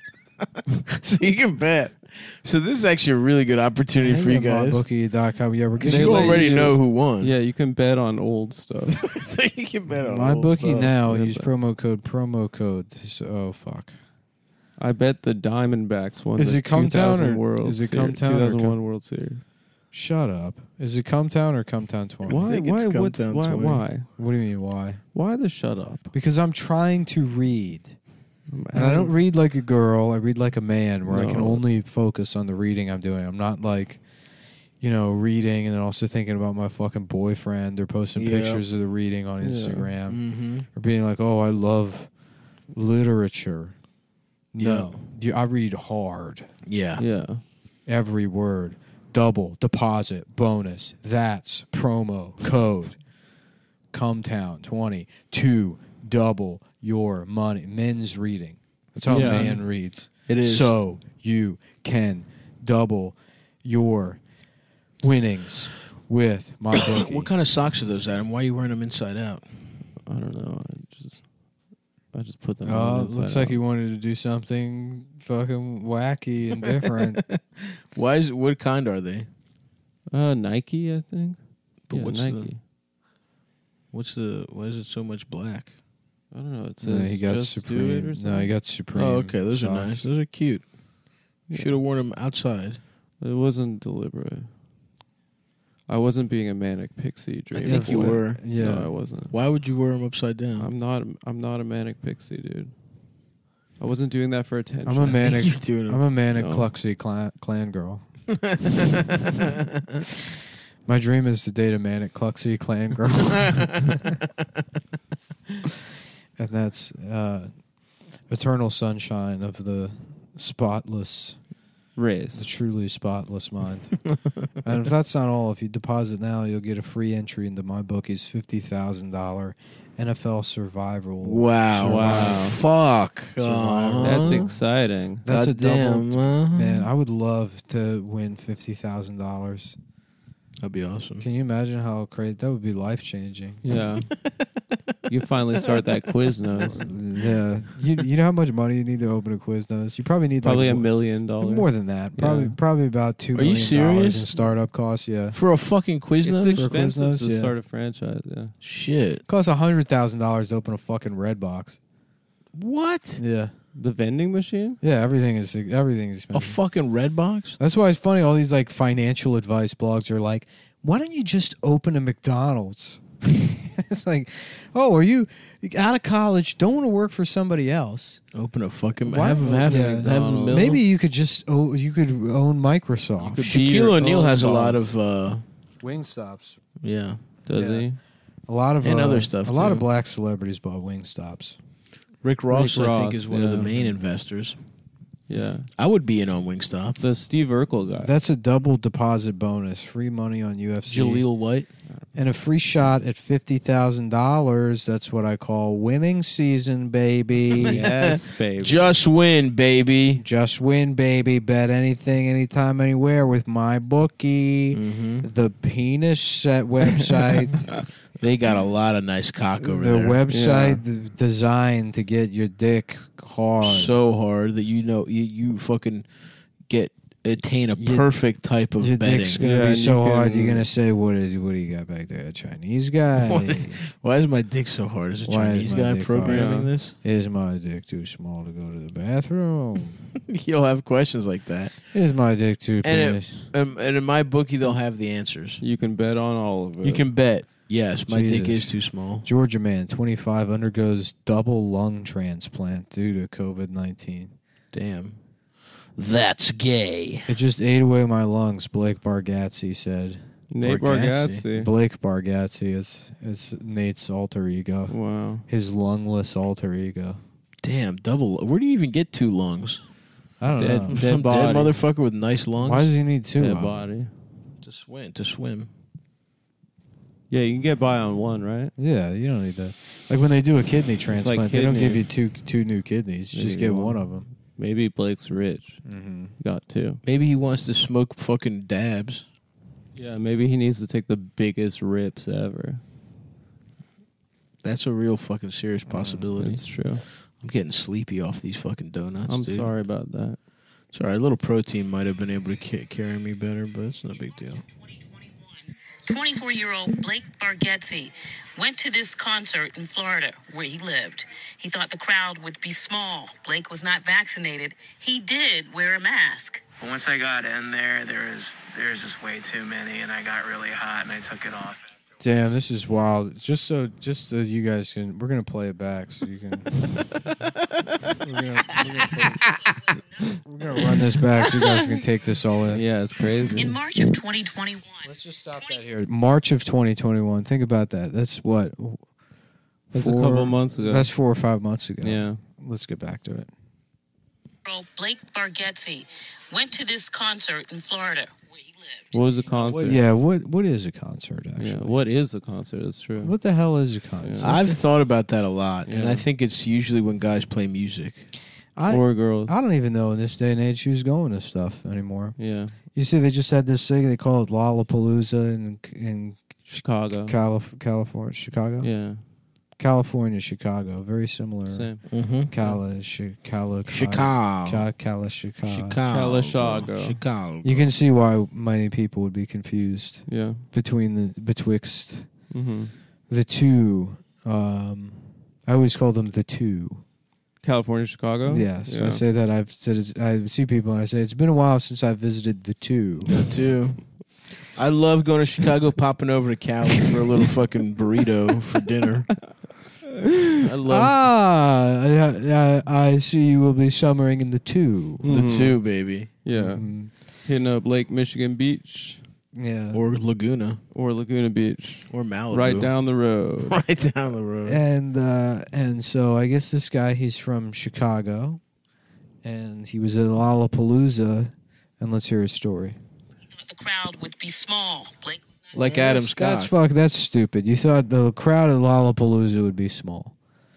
So you can bet. So this is actually a really good opportunity for you guys. my bookie dot com. Yeah, we're Because getting you let already you- know who won. Yeah, you can bet on old stuff. So you can bet on my old bookie stuff. now. Yeah, Use but- promo code. Promo code. So, oh fuck. I bet the Diamondbacks won Is the it Come Town two thousand or- World is it Series, Come Town or two thousand one Come- World Series. Shut up. Is it Come Town or Come Town twenty? Why? think Why? it's Come What's, Town why? twenty. Why? What do you mean? Why? Why the shut up? Because I'm trying to read. I'm And I don't read like a girl. I read like a man, where I can No. only focus on the reading I'm doing. I'm not like, you know, reading and then also thinking about my fucking boyfriend or posting Yeah. pictures of the reading on Yeah. Instagram Mm-hmm. or being like, oh, I love literature. No, You- I read hard. Yeah. Yeah. Every word. Double, deposit, bonus, that's, promo, code. Come Town twenty. Two, double your money. Men's reading. That's how Yeah. a man reads. It is. So you can double your winnings with my bookie. What kind of socks are those, Adam? Why are you wearing them inside out? I don't know. I just, I just put them. Oh, on it inside looks like out. you wanted to do something fucking wacky and different. Why is what kind are they? Uh, Nike, I think. But yeah, what's the- Nike. What's the why is it so much black? I don't know. It says no, he got just do it Supreme. or something. No, he got Supreme. Oh, okay, those are socks. nice. Those are cute. You Yeah. should have worn them outside. It wasn't deliberate. I wasn't being a manic pixie I dream. think you boy. were. Yeah. No, I wasn't. Why would you wear them upside down? I'm not. I'm not a manic pixie, dude. I wasn't doing that for attention. I'm a manic. You're doing I'm them. a manic No. Cluxy clan, clan girl. My dream is to date a manic Cluxy clan girl, and that's uh, eternal sunshine of the spotless, the race. truly spotless mind. And if that's not all, if you deposit now, you'll get a free entry into my bookie's fifty thousand dollar N F L survival. Wow. Wow. Fuck. Survivor. Aw. That's exciting. That's a Goddamn, double. uh, Man, I would love to win fifty thousand dollars. That'd be awesome. Can you imagine how crazy that would be? Life changing. Yeah. You finally start that Quiznos. Yeah, you you know how much money you need to open a Quiznos? You probably need Probably like, a million dollars. more than that. Probably Yeah. probably about two Are you million dollars serious? in startup costs. Yeah, For a fucking Quiznos? It's expensive Quiznos, to yeah. start a franchise. Yeah. Shit. costs a hundred thousand dollars to open a fucking red box. What? Yeah, The vending machine. yeah, everything is everything is A expensive. fucking red box? That's why it's funny. All these like financial advice blogs are like, why don't you just open a McDonald's? It's like, oh, are you out of college? Don't want to work for somebody else. Open a fucking Why- have, have, yeah. have a McDonald's. mill? Maybe you could just oh, you could own Microsoft. You could be Shaquille your O'Neal own has a lot boss. of uh Wingstops. yeah. Does Yeah. he? A lot of And uh, other stuff, A lot too. of black celebrities bought Wingstops. Rick Ross, Rick I think, Ross, is one of the yeah. main investors. Yeah. I would be in on Wingstop. The Steve Urkel guy. That's a double deposit bonus, free money on U F C, Jaleel White. and a free shot at fifty thousand dollars. That's what I call winning season, baby. yes, baby. Just win, baby. Just win, baby. Bet anything, anytime, anywhere with my bookie. Mm-hmm. The penis set website. They got a lot of nice cock over the there. website d- designed to get your dick hard. So hard that you know you, you fucking get attain a Your- perfect type of Your betting. dick's gonna Yeah, be and so you hard. can- You're gonna say, "What is? What do you got back there? A Chinese guy? What is- Why is my dick so hard? Is a Why is Chinese my guy dick programming hard? this? Is my dick too small to go to the bathroom? You'll have questions like that. Is my dick too And it- penis? Um, and in my bookie, they'll have the answers. You can bet on all of it. You can bet. Yes, my dick Jesus. is too small. Georgia man, twenty-five, undergoes double lung transplant due to COVID nineteen. Damn. That's gay. It just ate away my lungs. Blake Bargatze said. Nate Bargatze. Bargatze. Blake Bargatze is is Nate's alter ego. Wow. His lungless alter ego. Damn, double. Where do you even get two lungs? I don't Dead- know. dead Some body. dead motherfucker with nice lungs? Why does he need two? Dead of 'em? body. to swim? To swim. Yeah, you can get by on one, right? Yeah, you don't need that. Like when they do a kidney transplant, like they don't give you kidneys. two two new kidneys. You There just you get go. one of them. Maybe Blake's rich. Mm-hmm. Got two. Maybe he wants to smoke fucking dabs. Yeah, maybe he needs to take the biggest rips ever. That's a real fucking serious possibility. It's true. I'm getting sleepy off these fucking donuts. I'm dude. sorry about that. Sorry, a little protein might have been able to ca- carry me better, but it's no big deal. twenty-four-year-old Blake Bargetzi went to this concert in Florida where he lived. He thought the crowd would be small. Blake was not vaccinated. He did wear a mask. But once I got in there, there was there was just way too many, and I got really hot, and I took it off. Damn, this is wild. Just so, just so you guys can, we're gonna play it back so you can. we're, gonna, we're, gonna play, we're gonna run this back so you guys can take this all in. Yeah, it's crazy. In March of twenty twenty-one. Let's just stop that here. March of twenty twenty-one. Think about that. That's what. That's a four- couple months ago. That's four or five months ago. Yeah. Let's get back to it. Blake Bargetzi went to this concert in Florida where he lived. What was the concert? What, yeah. What What is a concert actually? Yeah. What is a concert? That's true. What the hell is a concert? I've thought about that a lot, and Yeah. I think it's usually when guys play music. I or girls? I don't even know in this day and age who's going to stuff anymore. Yeah. You see, they just had this thing. They call it Lollapalooza in in Chicago. Calif- California, Chicago. Yeah. California, Chicago. Very similar. Same. Mm-hmm. Cala, Chi- Cala, Chicago. Ca- Cala, Chicago. Chicago. Chicago. Chicago. You can see why many people would be confused Yeah. between the betwixt Mm-hmm. the two. Um, I always call them the two. California, Chicago. Yes, Yeah. I say that. I've said. It's, I see people and I say it's been a while since I've visited the two. Me too. I love going to Chicago, popping over to Cali for a little fucking burrito for dinner. I love Ah, I, I, I see you will be summering in the two. the Mhm. two, baby. Yeah. Mhm. Hitting up Lake Michigan Beach Yeah. Or Laguna. or Laguna Beach. Or Malibu. Right down the road. Right down the road. And uh, and so I guess this guy, he's from Chicago, and he was at Lollapalooza, and let's hear his story. He thought the crowd would be small. Blake was not. Like Adam That's- Scott. That's fuck. That's stupid. You thought the crowd at Lollapalooza would be small.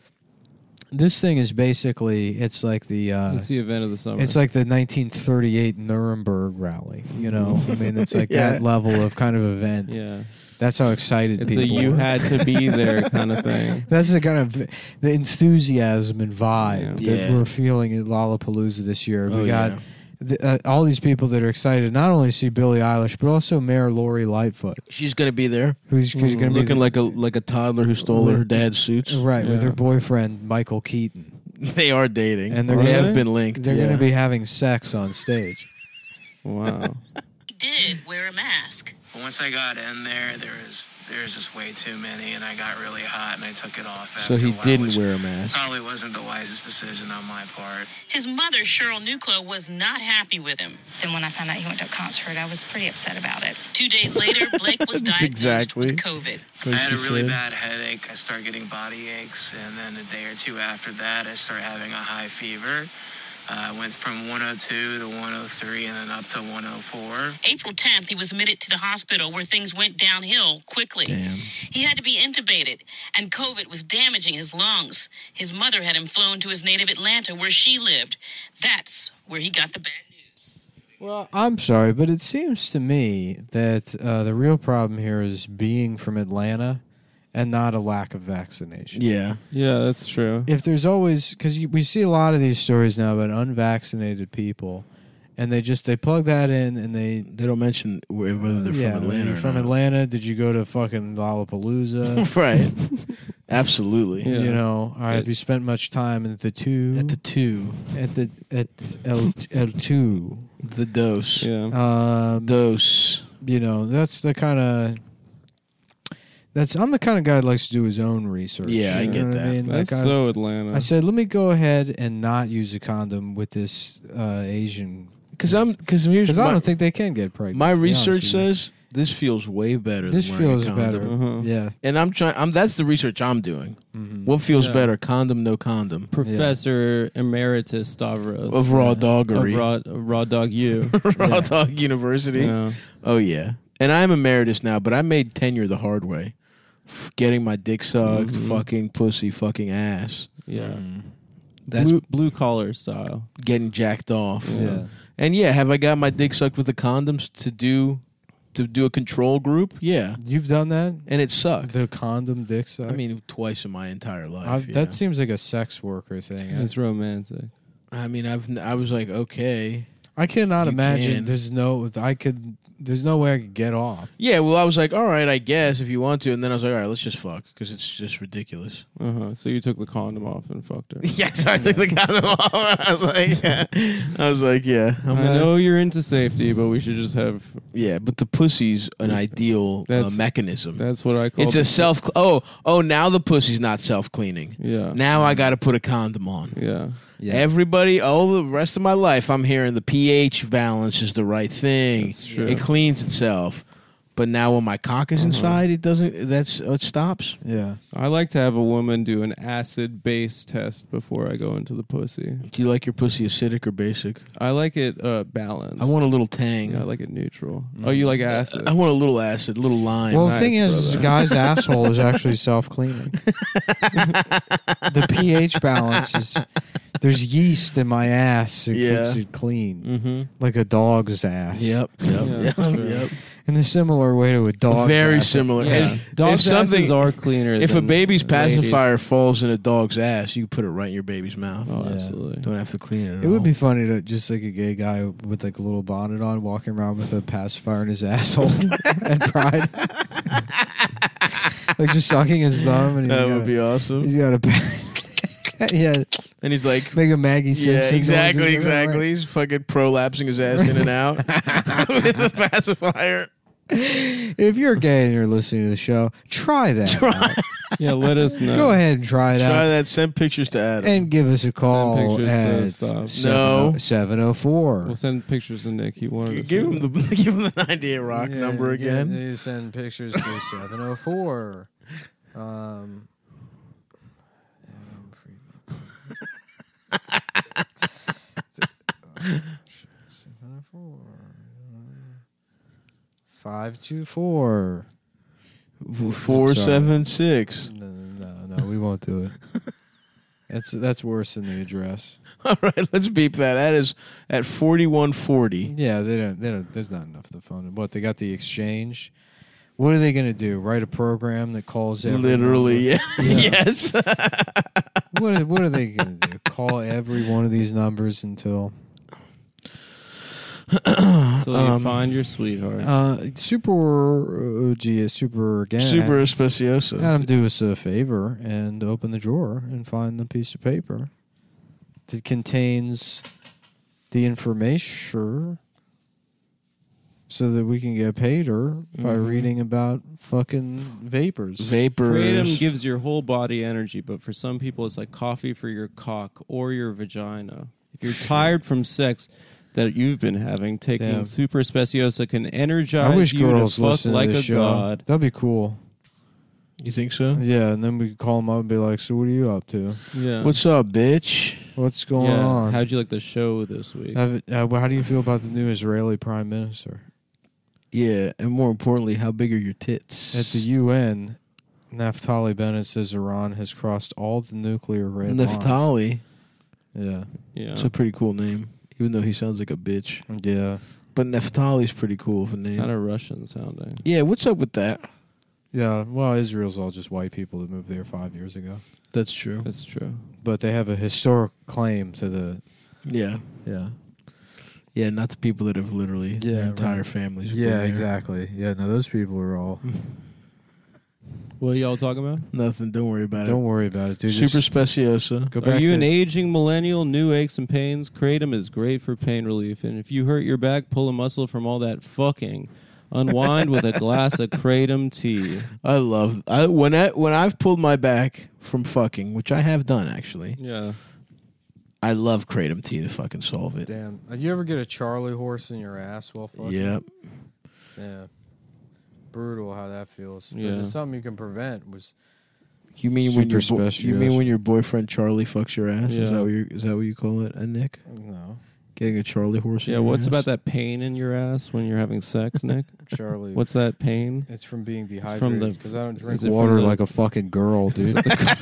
This thing is basically, it's like the uh, It's the event of the summer. it's like the nineteen thirty-eight Nuremberg rally. You know, I mean, it's like Yeah. that level of kind of event. yeah. That's how excited It's a people you were. had to be there kind of thing. That's the kind of the enthusiasm and vibe Yeah. that Yeah. we're feeling at Lollapalooza this year. Oh, we got yeah. the, uh, all these people that are excited not only to see Billie Eilish, but also Mayor Lori Lightfoot, She's gonna be there, who's going to be looking the- like a like a toddler who stole With- her dad's suits. right with Yeah. her boyfriend Michael Keaton, They are dating, and they're they gonna, have been linked. they're yeah. going to be having sex on stage. Wow. He did wear a mask. But once I got in there, there was there was just way too many, and I got really hot, and I took it off. So after he a while, didn't which wear a mask. Probably wasn't the wisest decision on my part. His mother, Cheryl Nuclo, was not happy with him. Then when I found out he went to a concert, I was pretty upset about it. Two days later, Blake was diagnosed Exactly. with COVID. What I had a she really said. bad headache. I started getting body aches, and then a day or two after that, I started having a high fever. I uh, went from one oh two to one oh three, and then up to one oh four. April tenth, he was admitted to the hospital where things went downhill quickly. Damn. He had to be intubated, and COVID was damaging his lungs. His mother had him flown to his native Atlanta, where she lived. That's where he got the bad news. Well, I'm sorry, but it seems to me that uh, the real problem here is being from Atlanta and not a lack of vaccination. Yeah. Yeah, that's true. If there's always, because we see a lot of these stories now about unvaccinated people, and they just they plug that in and they They don't mention where- whether they're yeah, from are Atlanta. you or from not. Atlanta? Did you go to fucking Lollapalooza? Right. Absolutely. Yeah. You know, or have you spent much time at the two? At the two, at the at L L two. the dose. Yeah. Um, Dose. you know, that's the kind of. That's I'm the kind of guy that likes to do his own research. Yeah, I You know get what that. mean? That's Like, I- so Atlanta. I said, let me go ahead and not use a condom with this uh, Asian. Because I'm because here's Because I my, don't think they can get pregnant. my to be honest research with you. says this feels way better. This than wearing feels a condom. better. Uh-huh. Yeah. And I'm trying. I'm that's the research I'm doing. Mhm. What feels Yeah. better, condom, no condom, Professor Emeritus Stavros of raw of doggery, raw, of raw dog you. raw Yeah. dog university. Yeah. Oh yeah, and I'm emeritus now, but I made tenure the hard way. F- getting my dick sucked, Mhm. fucking pussy, fucking ass. Yeah. Mm. That's blue, blue collar style. getting jacked off. Yeah. And yeah, have I got my dick sucked with the condoms to do to do a control group. Yeah, You've done that? and it sucked. The condom dick suck? I mean, twice in my entire life. I've, yeah. that seems like a sex worker thing. It's romantic. I mean, I've I was like, okay. I cannot You imagine. can. There's no. I could. There's no way I could get off. Yeah, well, I was like, all right, I guess if you want to, and then I was like, all right, let's just fuck because it's just ridiculous. Uh huh. So you took the condom off and fucked her. Yeah, so I took the condom off. I was like, yeah. I was like, yeah, I'm I gonna- know you're into safety, but we should just have. yeah, but the pussy's an ideal uh, That's- mechanism. That's what I call. It's a self. Oh, oh, now the pussy's not self cleaning. Yeah. Now I got to put a condom on. Yeah. Everybody, all the rest of my life, I'm hearing the pH balance is the right thing. That's true. It cleans itself. But now when my cock is inside, it doesn't. That's it stops. Yeah. I like to have a woman do an acid base test before I go into the pussy. Do you like your pussy acidic or basic? I like it uh, balanced. I want a little tang. Yeah, I like it neutral. Oh, you like acid? I want a little acid, a little lime. Well, Nice, the thing is, is the brother. guy's asshole is actually self-cleaning. The pH balance is. There's yeast in my ass. It Yeah. keeps it clean, mm-hmm. like a dog's ass. Yep. Yep. Yeah, yep. that's true. Yep. In a similar way to a dog's Very ass. similar. Yeah. If- Dogs' if something, asses are cleaner. if a than baby's ladies'. pacifier falls in a dog's ass, you can put it right in your baby's mouth. Oh, Yeah. absolutely. Don't have to clean it. At It would all. be funny to just like a gay guy with like a little bonnet on, walking around with a pacifier in his asshole at Pride, like just sucking his thumb, and he's That got would a, be awesome. he's got a yeah, And he's like, make a Maggie Simpson. yeah, noise. exactly, exactly. He's fucking prolapsing his ass in and out with the pacifier. If you're gay and you're listening to the show, try that. out. Yeah, let us know. Go ahead and try it Try out. that. Send pictures to Adam. And give us a call pictures to at stuff. No. seven oh four. We'll send pictures to Nick. He wanted to give see him the give him the ninety-eight Rock number again. Yeah, you send pictures to seven oh four. Um, Adam Friedman. seven oh four. five two four. Four Sorry. seven six. No, no, no, we won't do it. That's that's worse than the address. All right, let's beep that. That is at forty one forty. Yeah, they don't. They don't. There's not enough of the phone. What, they got the exchange? What are they going to do? Write a program that calls every Literally, number? yeah. Yeah. Yes. What are, what are they going to do? Call every one of these numbers until So you Um, find your sweetheart. uh, super O G is super again. Super Especiosa. Adam, do us a favor and open the drawer and find the piece of paper that contains the information so that we can get paid her by Mhm. reading about fucking vapors. Vapors. Kratom gives your whole body energy, but for some people, it's like coffee for your cock or your vagina. If you're tired from sex that you've been having, taking Damn. Super Speciosa can energize I wish you girls to fuck listen like to a this show. god. That'd be cool. You think so? Yeah, and then we could call them up and be like, so what are you up to? Yeah. What's up, bitch? What's going yeah. on? How'd you like the show this week? Have it, uh, how do you feel about the new Israeli prime minister? Yeah, and more importantly, how big are your tits? At the U N, Naftali Bennett says Iran has crossed all the nuclear red lines. Naftali. Yeah. yeah. It's a pretty cool name, even though he sounds like a bitch. Yeah. But Naftali's pretty cool of a name. Kind of Russian sounding. Yeah, what's up with that? Yeah. Well, Israel's all just white people that moved there five years ago. That's true. That's true. But they have a historic claim to the. Yeah. Yeah. Yeah, not the people that have literally Yeah, their entire right. families. have been Yeah, there. exactly. Yeah, no, those people are all. What are y'all talking about? Nothing. Don't worry about Don't it. worry about it, dude. Super Just Speciosa. go back Are you to, an aging millennial, new aches and pains? Kratom is great for pain relief. And if you hurt your back, pull a muscle from all that fucking. Unwind with a glass of Kratom tea. I love I when I when I've pulled my back from fucking, which I have done actually. Yeah. I love kratom tea to fucking solve it. Damn. Did you ever get a Charlie horse in your ass while fucking? Yep. Yeah. Brutal how that feels. But Yeah. it's something you can prevent. Was You mean when your Super bo- special, you mean yes. when your boyfriend Charlie fucks your ass? Is Yeah. that what you is that what you call it, uh, Nick? no Getting a Charlie horse? in Yeah, your what's ass? about that pain in your ass when you're having sex, Nick? Charlie? What's that pain? It's from being from dehydrated the- because I don't drink is it from water the- like a fucking girl, dude.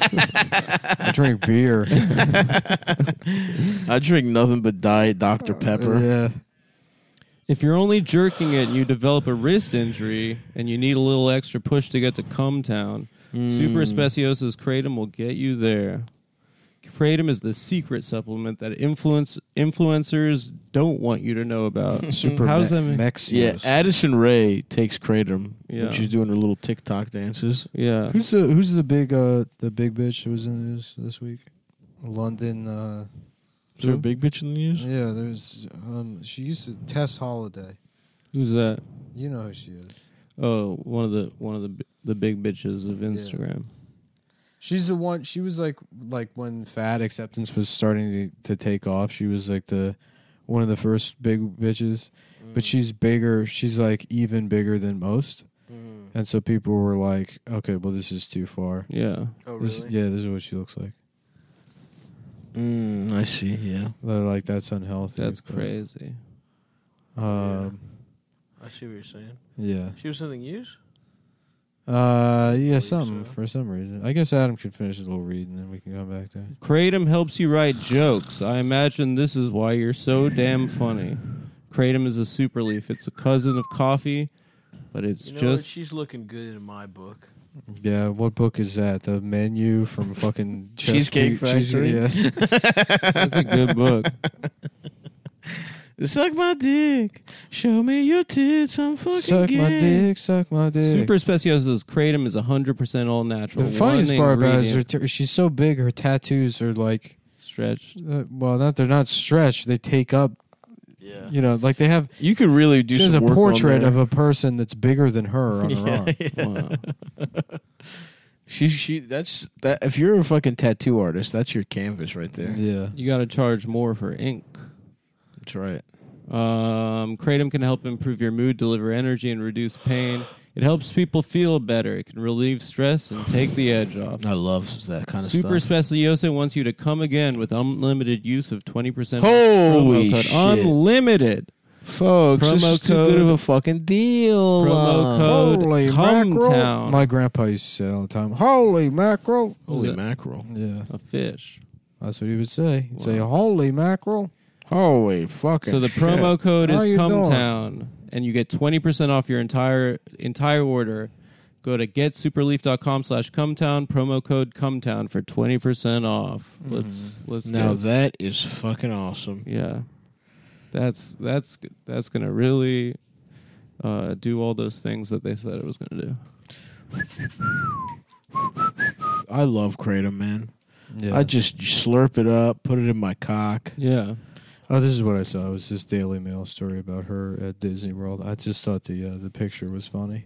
I drink beer. I drink nothing but Diet Doctor Pepper. Yeah. If you're only jerking it and you develop a wrist injury and you need a little extra push to get to Cum Town, Super Speciosa's Kratom will get you there. Kratom is the secret supplement that influence influencers don't want you to know about. Super How's me- that mean? Mexios. Yeah, Addison Rae takes Kratom. Yeah. When she's doing her little TikTok dances. Yeah. Who's the Who's the big uh the big bitch who was in the news this week? London. Uh, Is there a big bitch in the news? yeah, there's um she used to Tess Holiday. Who's that? You know who she is. Oh, one of the one of the bi- the big bitches of Instagram. She's the one. She was like like when fat acceptance was starting to, to take off. She was like the one of the first big bitches, Mm. but she's bigger. She's like even bigger than most, Mm. and so people were like, "Okay, well, this is too far." Yeah. Oh, This- really? yeah, this is what she looks like. Mm, I see, yeah. They're like that's unhealthy. That's but, crazy. Um, I see what you're saying. yeah. She was in the news? Uh, yeah, Believe something so. for some reason. I guess Adam can finish his little read, and then we can come back to it. Kratom helps you write jokes. I imagine this is why you're so damn funny. Kratom is a super leaf. It's a cousin of coffee, but it's You know what? just She's looking good in my book. Yeah, what book is that? The menu from fucking Cheesecake Factory? Yeah. that's a good book. Suck my dick. Show me your tits. I'm fucking Suck gay. my dick, suck my dick. Super Speciosa's Kratom is one hundred percent all natural. The funniest One part about it is her ingredient t- she's so big, her tattoos are like, stretched. uh, well, not they're not stretched. They take up, Yeah. you know, like they have. You could really do She has some a work portrait on there. of a person that's bigger than her on her arm. Wow. She she that's that if you're a fucking tattoo artist, that's your canvas right there. Yeah. You got to charge more for ink. That's right. Um, Kratom can help improve your mood, deliver energy, and reduce pain. It helps people feel better. It can relieve stress and take the edge off. I love that kind of Super stuff. Speciosa wants you to come again with unlimited use of twenty percent Holy promo code. shit. Unlimited. Folks, this Promo is too good code- of a fucking deal. Promo Uh, code Holy mackerel. Cumtown. My grandpa used to say all the time, holy mackerel. Holy it? mackerel. Yeah, A fish. that's what he would say. He'd say, Wow. holy mackerel. Holy fucking So the shit. promo code How is you doing? Cumtown, and you get twenty percent off your entire entire order. Go to getsuperleaf.com slash Cumtown, promo code Cumtown for twenty percent off. Let's let's Now get- that is fucking awesome. yeah. That's that's that's going to really uh, do all those things that they said it was going to do. I love Kratom, man. Yeah. I just slurp it up, put it in my cock. Yeah. Oh, this is what I saw. It was this Daily Mail story about her at Disney World. I just thought the uh, the picture was funny.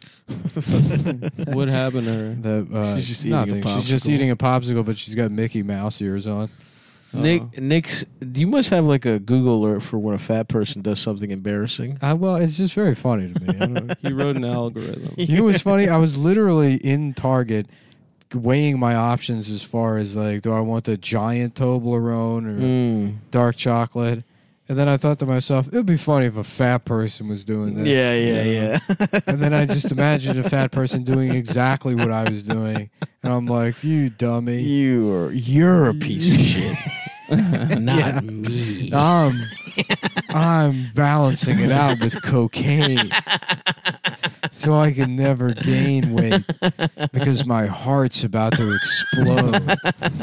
What happened to her? That uh, She's just eating a nothing. She's just popsicle. eating a popsicle, but she's got Mickey Mouse ears on. Nick, Uh-oh. Nick, you must have like a Google alert for when a fat person does something embarrassing. Uh, well, it's just very funny to me. I don't know. He wrote an algorithm. You know what's funny? I was literally in Target weighing my options as far as like, do I want the giant Toblerone or Mm. dark chocolate? And then I thought to myself, it would be funny if a fat person was doing this. Yeah, yeah, You know? yeah. And then I just imagined a fat person doing exactly what I was doing. And I'm like, you dummy. you are you're a piece of shit. Not Yeah. me. I'm, I'm balancing it out with cocaine so I can never gain weight because my heart's about to explode.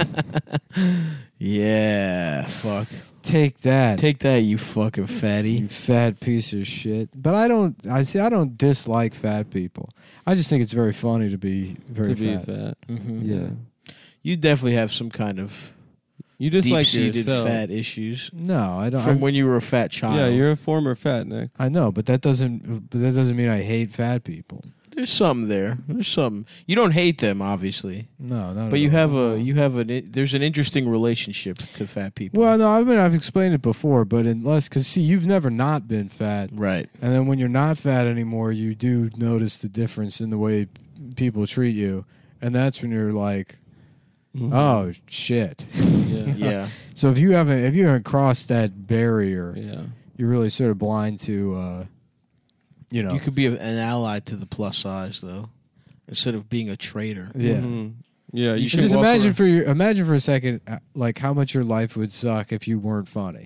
Yeah, fuck. Take that. Take that, you fucking fatty. You fat piece of shit. But I don't. I see. I don't dislike fat people. I just think it's very funny to be very to be fat. fat. Mhm. Yeah. You definitely have some kind of You just like deep-seated yourself. fat issues No, I don't. from I'm- when you were a fat child. Yeah, you're a former fat, Nick. I know, but that doesn't. But that doesn't mean I hate fat people. There's something there. There's something. You don't hate them, obviously, No, not. but at you all. have a you have an. There's an interesting relationship to fat people. Well, no, I mean I've explained it before, but unless because see, you've never not been fat, right. and then when you're not fat anymore, you do notice the difference in the way people treat you, and that's when you're like, oh shit. Yeah. Yeah. So if you haven't if you haven't crossed that barrier, Yeah. you're really sort of blind to, uh, you know, You could be a, an ally to the plus size, though, instead of being a traitor. yeah. Mhm. Yeah, you You should just walk imagine around- for your imagine for a second, uh, like how much your life would suck if you weren't funny.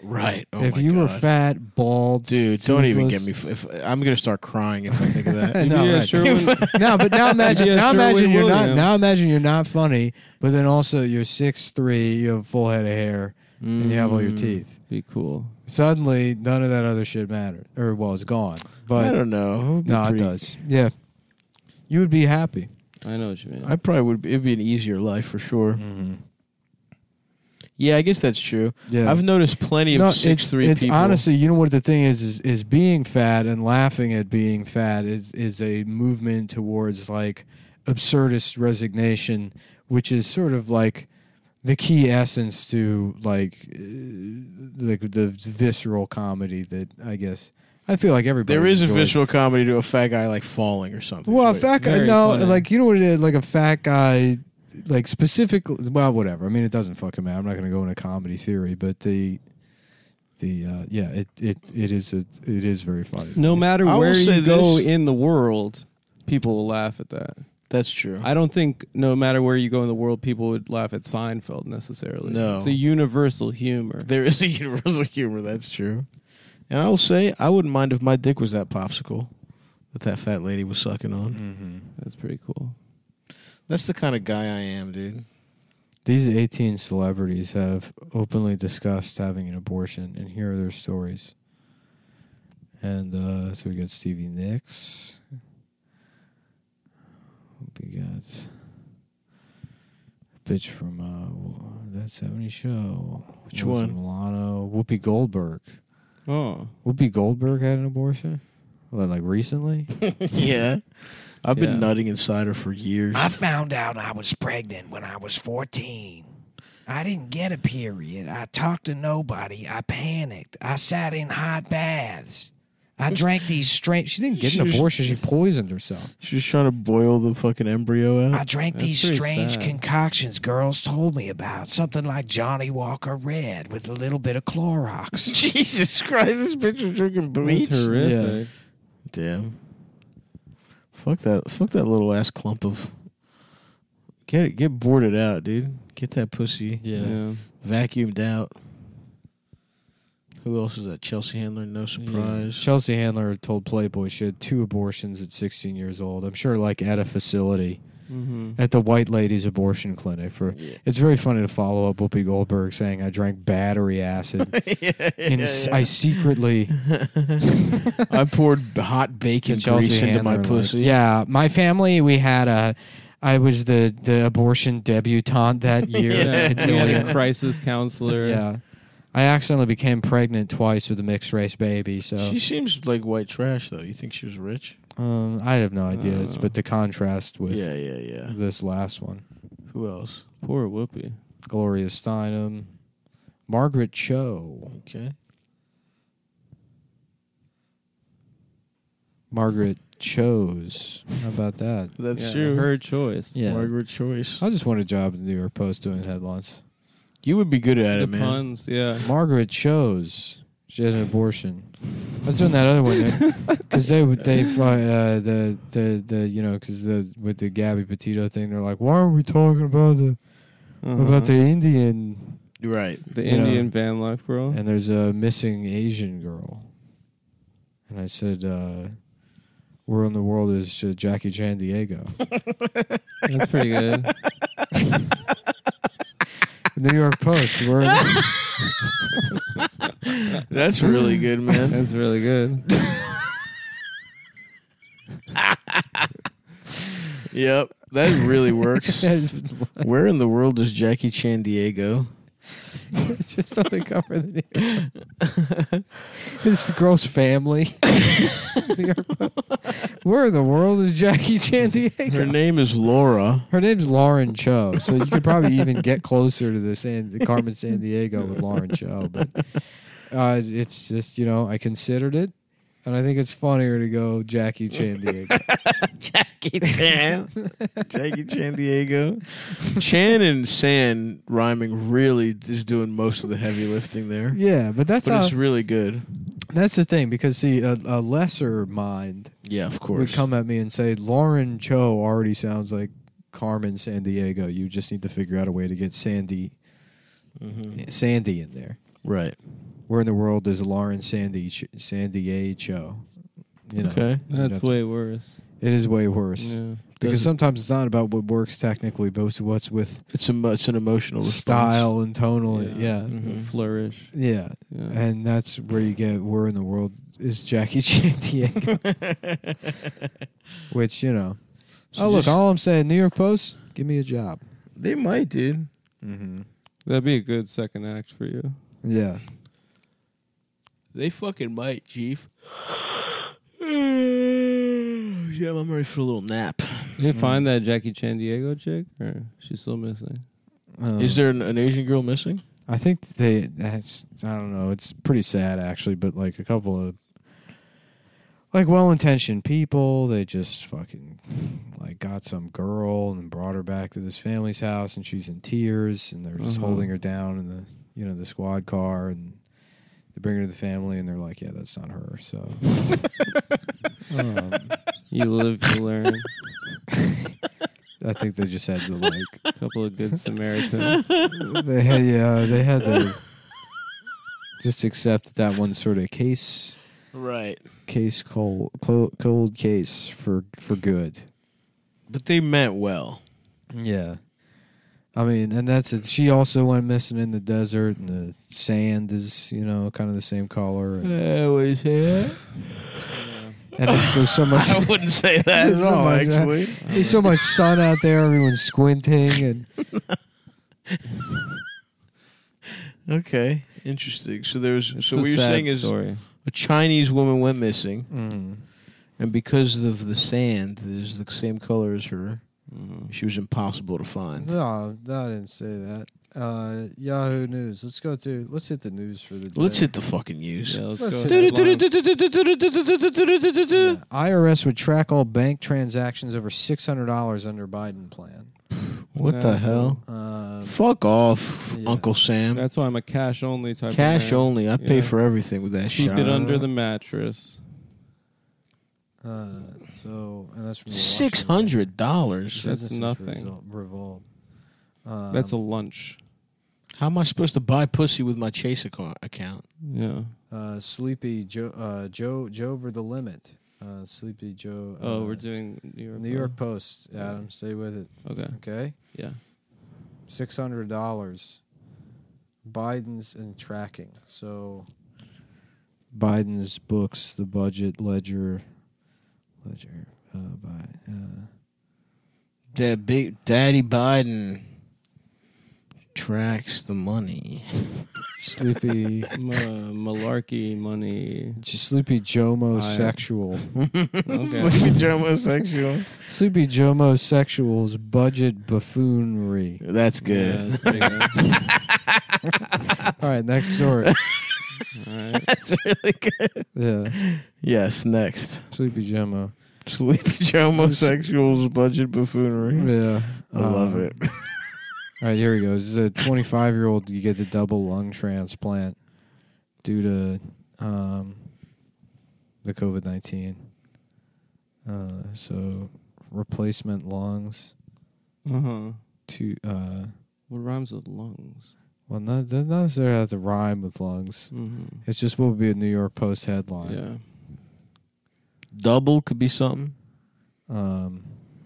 Right. Oh if my you were God. fat, bald, Dude, don't even get me. toothless- If, if I'm gonna start crying if I think of that. No, yeah, right. Sherwin, No, but now imagine, Yeah, now Sherwin imagine you're not. Williams. Now imagine you're not funny, but then also you're six three, you have a full head of hair, and you have all your Mm. teeth. be cool. Suddenly, none of that other shit mattered, or well, it's gone. I But don't know. It would be no, it pretty- does. Yeah, you would be happy. I know what you mean. I probably would. It'd be an easier life for sure. Mm-hmm. Yeah, I guess that's true. Yeah, I've noticed plenty of no, six it's, three it's people. honestly, you know what the thing is, is is being fat and laughing at being fat is is a movement towards like absurdist resignation, which is sort of like the key essence to like uh, like the visceral comedy that I guess I feel like everybody there is a enjoys. visual comedy to a fat guy like falling or something. Well, a Right. fat guy, very no, funny. like you know what it is, like a fat guy, like specifically. Well, whatever. I mean, it doesn't fucking matter. I'm not going to go into comedy theory, but the, the uh, yeah, it it it is a, it is very funny. no matter I will where say you go this. in the world, people will laugh at that. That's true. I don't think no matter where you go in the world, people would laugh at Seinfeld necessarily. No. It's a universal humor. There is a universal humor. That's true. And I will say, I wouldn't mind if my dick was that popsicle that that fat lady was sucking on. Mm-hmm. That's pretty cool. That's the kind of guy I am, dude. These eighteen celebrities have openly discussed having an abortion, and here are their stories. And uh, so we got Stevie Nicks. We got a bitch from uh, That seventies Show. Which Alyssa one? Milano. Whoopi Goldberg. Oh, Whoopi Goldberg had an abortion? Well, like recently? Yeah. I've been Yeah. nutting inside her for years. I found out I was pregnant when I was fourteen. I didn't get a period. I talked to nobody. I panicked. I sat in hot baths. I drank these strange. She didn't get She an was- abortion. She poisoned herself. She was trying to boil the fucking embryo I out. drank That's these pretty strange sad. concoctions girls told me about. Something like Johnny Walker Red with a little bit of Clorox. Jesus Christ, this bitch was drinking that's bleach. horrific. Damn. Fuck that. Fuck that little ass clump of. Get it. Get boarded out, dude. Get that pussy Yeah. vacuumed out. Who else is that? Chelsea Handler. No Yeah. surprise. Chelsea Handler told Playboy she had two abortions at sixteen years old. I'm sure, like at a facility, Mm-hmm. at the White Ladies Abortion Clinic. For Yeah. it's very funny to follow up Whoopi Goldberg saying I drank battery acid. yeah, and yeah, s- yeah. I secretly I poured hot bacon to Chelsea grease into my Handler, like, pussy. yeah, my family we had a. I was the the abortion debutante that year. Yeah. Until We had we- a crisis counselor. yeah. I accidentally became pregnant twice with a mixed race baby. So She seems like white trash, though. You think she was rich? um, I have no idea. It's- Oh. but the contrast with Yeah, yeah, yeah. this last one. Who else? Poor Whoopi. Gloria Steinem, Margaret Cho, Okay. Margaret chose. How about that? That's Yeah, true. Her choice. Yeah, Margaret Choice. I just want a job in the New York Post doing headlines. You would be good at The it, man. puns, yeah. Margaret chose. She had an abortion. I was doing that other one because they would they uh, the the the you know because the with the Gabby Petito thing they're like, why are we talking about the Uh-huh. about the Indian Right. the you know. Indian van life girl. and there's a missing Asian girl, and I said, uh, where in the world is uh, Jackie Chan Diego? That's pretty good. New York Post. Where in That's really good, man. That's really good. Yep. That really works. the- Where in the world is Jackie Chan Diego? just on the cover of the New York. It's the girl's family. New York Post. Where in the world is Jackie Chan Diego? Her name is Laura. Her name's Lauren Cho, so you could probably even get closer to the San, the Carmen San Diego with Lauren Cho. But uh, it's just you know I considered it, and I think it's funnier to go Jackie Chan Diego. Jackie Chan. Jackie Chan Diego. Chan and San rhyming really is doing most of the heavy lifting there. Yeah, but that's But how, it's really good. that's the thing because see a, a lesser mind Yeah, of course. would come at me and say Lauren Cho already sounds like Carmen San Diego. You just need to figure out a way to get Sandy Mhm. Sandy in there. Right. where in the world is Lauren Sandy Sandiego? You know, Okay. That's that's- way worse. It is way worse. Yeah. Because Doesn't- sometimes it's not about what works technically, but it's what's with It's a it's an emotional response. style and tonal. Yeah. Yeah. Mhm. Flourish. Yeah. Yeah. And that's where you get where in the world is Jackie Chan Diego. Which, you know. So oh, look, just- all I'm saying, New York Post, give me a job. They might, dude. Mm-hmm. That'd be a good second act for you. Yeah. They fucking might, Chief. Yeah, I'm ready for a little nap. Did you find that Jackie Chan Diego chick, or she's still missing? Um, Is there an, an Asian girl missing? I think they, that's, I don't know, it's pretty sad actually, but like a couple of, like well-intentioned people, they just fucking, like got some girl and brought her back to this family's house and she's in tears and they're just Uh-huh. holding her down in the, you know, the squad car and they bring her to the family and they're like, yeah, that's not her, so. um, You live, you learn. I think they just had to like, A couple of good Samaritans. they had, yeah, they had to just accept that that one's sort of case, Right. case cold, cold, cold case for for good. But they meant well. Yeah, I mean, and that's it. She also went missing in the desert, and the sand is, you know, kind of the same color, and, I always say that. and it's, there's so much. I wouldn't say that There's at so all, much, uh, actually. There's so much sun out there. Everyone's squinting, and Okay. Interesting. So there's It's so a what you're sad saying is story. a Chinese woman went missing, mm, and because of the sand that is the same color as her, Mhm. she was impossible to find. no, no, I didn't say that. Uh, Yahoo News. Let's go to. Let's hit the news for the day. Let's hit the fucking news. Yeah, let's Let's go. hit headlines. Yeah. I R S would track all bank transactions over six hundred dollars under Biden plan. What the Asshole. hell? Uh, Fuck off, Yeah. Uncle Sam. That's why I'm a cash only type. Cash of man. only. I pay Yeah. for everything with that Keep shit. it under the mattress. uh, so, and that's from the Six Washington hundred dollars. That's Businesses nothing. Result, revolt. Um, That's a lunch. How am I supposed to buy pussy with my Chase acco- account? Yeah. uh, Sleepy Joe. Uh, Joe. Joe over the limit. Uh, Sleepy Joe. Uh, Oh, we're doing New York. New York Post. Adam, stay with it. Okay. Okay. Yeah. Six hundred dollars. Biden's and tracking. So Biden's books, the budget, ledger, ledger. Uh, by uh, Dad, big Daddy Biden tracks the money. Sleepy, M- uh, malarkey money. just Sleepy Jomo I- sexual. Okay. homosexual. Sleepy Jomo sexual's budget buffoonery. That's Yeah, good. that's pretty good. All right, next story. All right. That's really good. Yeah, Yes, next. Sleepy Jomo. Sleepy Joe homosexual's budget buffoonery. Yeah, I love Um, it. All right, here we go. This is a twenty-five-year-old. You get the double lung transplant due to um, the COVID nineteen. Uh, so replacement lungs. Uh huh. To uh, What rhymes with lungs? well, not doesn't necessarily have to rhyme with lungs. Mm-hmm. It's just what would be a New York Post headline. Yeah. Double could be something. Um,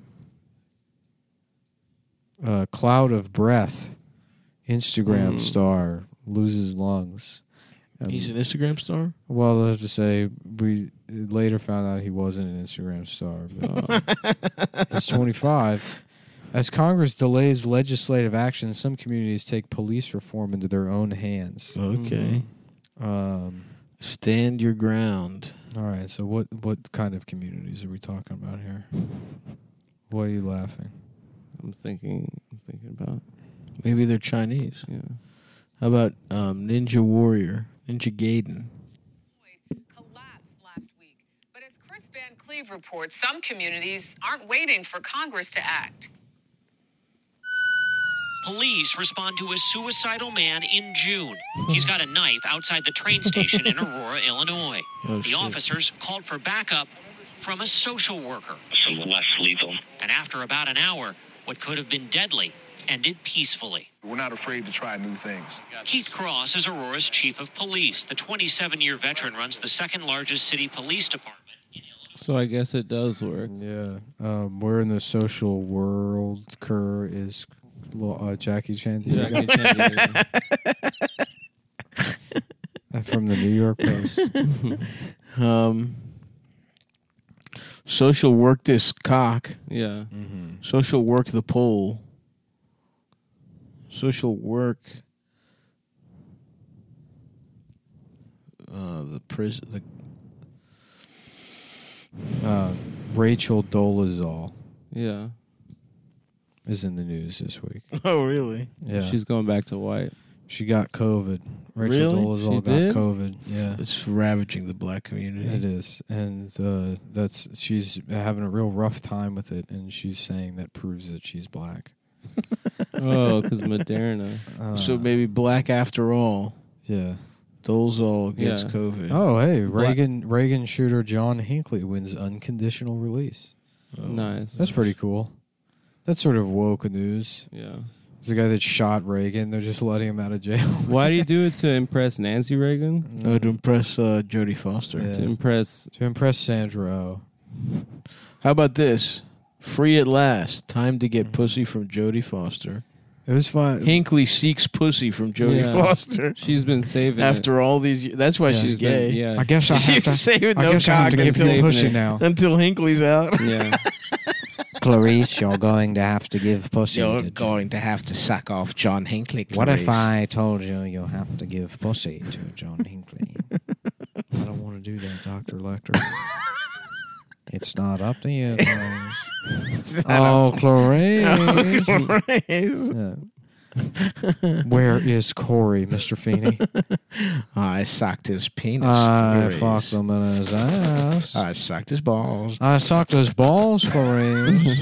uh, cloud of breath. Instagram Mm. star loses lungs. Um, He's an Instagram star. Well, let's just say we later found out he wasn't an Instagram star. But, uh, he's twenty-five. As Congress delays legislative action, some communities take police reform into their own hands. Okay. Um, Stand your ground. all right, so what, what kind of communities are we talking about here? Why are you laughing? I'm thinking. I'm thinking about. Maybe they're Chinese. Yeah. How about um, Ninja Warrior, Ninja Gaiden? Collapsed last week. But as Chris Van Cleve reports, some communities aren't waiting for Congress to act. Police respond to a suicidal man in June. He's got a knife outside the train station in Aurora, Illinois. Oh, the shit. officers called for backup from a social worker. Some less lethal. And after about an hour, what could have been deadly ended peacefully. We're not afraid to try new things. Keith Cross is Aurora's chief of police. The twenty-seven-year veteran runs the second-largest city police department. So I guess it does work. Yeah. Um, where in the social world Kerr is uh, Jackie Chan? Jackie Chan. From the New York Post. um, social work this cock. Yeah. Mm-hmm. Social work the pole. Social work uh, the prison. The Uh, Rachel Dolezal Yeah. is in the news this week. oh, really? Yeah. She's going back to white. She got COVID. Rachel Really? Dolezal She got did? COVID. Yeah. It's ravaging the black community. It is, and uh, that's she's having a real rough time with it, and she's saying that proves that she's black. Oh, because Moderna. Uh, So maybe black after all. yeah. Dolezal gets Yeah. COVID. Oh, hey, Reagan Reagan shooter John Hinckley wins unconditional release. Nice. That's pretty cool. That's sort of woke news. Yeah. It's the guy that shot Reagan. They're just letting him out of jail. Why do you do it to impress Nancy Reagan? Uh, to impress uh, Jodie Foster. Yeah. To impress. To impress Sandra Oh. How about this? Free at last. Time to get pussy from Jodie Foster. It was fun. Hinckley seeks pussy from Jodie Yeah. Foster. She's been saving After all these years. That's why Yeah, she's She's been- gay. yeah. I guess I have She's to. saving I no guess I have cock to give until, you pussy it. now. until Hinckley's out. Yeah. Clarice, you're going to have to give pussy. You're to going to have to suck off John Hinckley. What if Clarice. I told you you'll have to give pussy to John Hinckley? I don't want to do that, Doctor Lecter. It's not up to you. Clarice. Oh, Clarice. Clarice. Yeah. Where is Corey, Mister Feeney? I sucked his penis. I Clarice. fucked him in his ass. I sucked his balls. I sucked his balls, Clarice.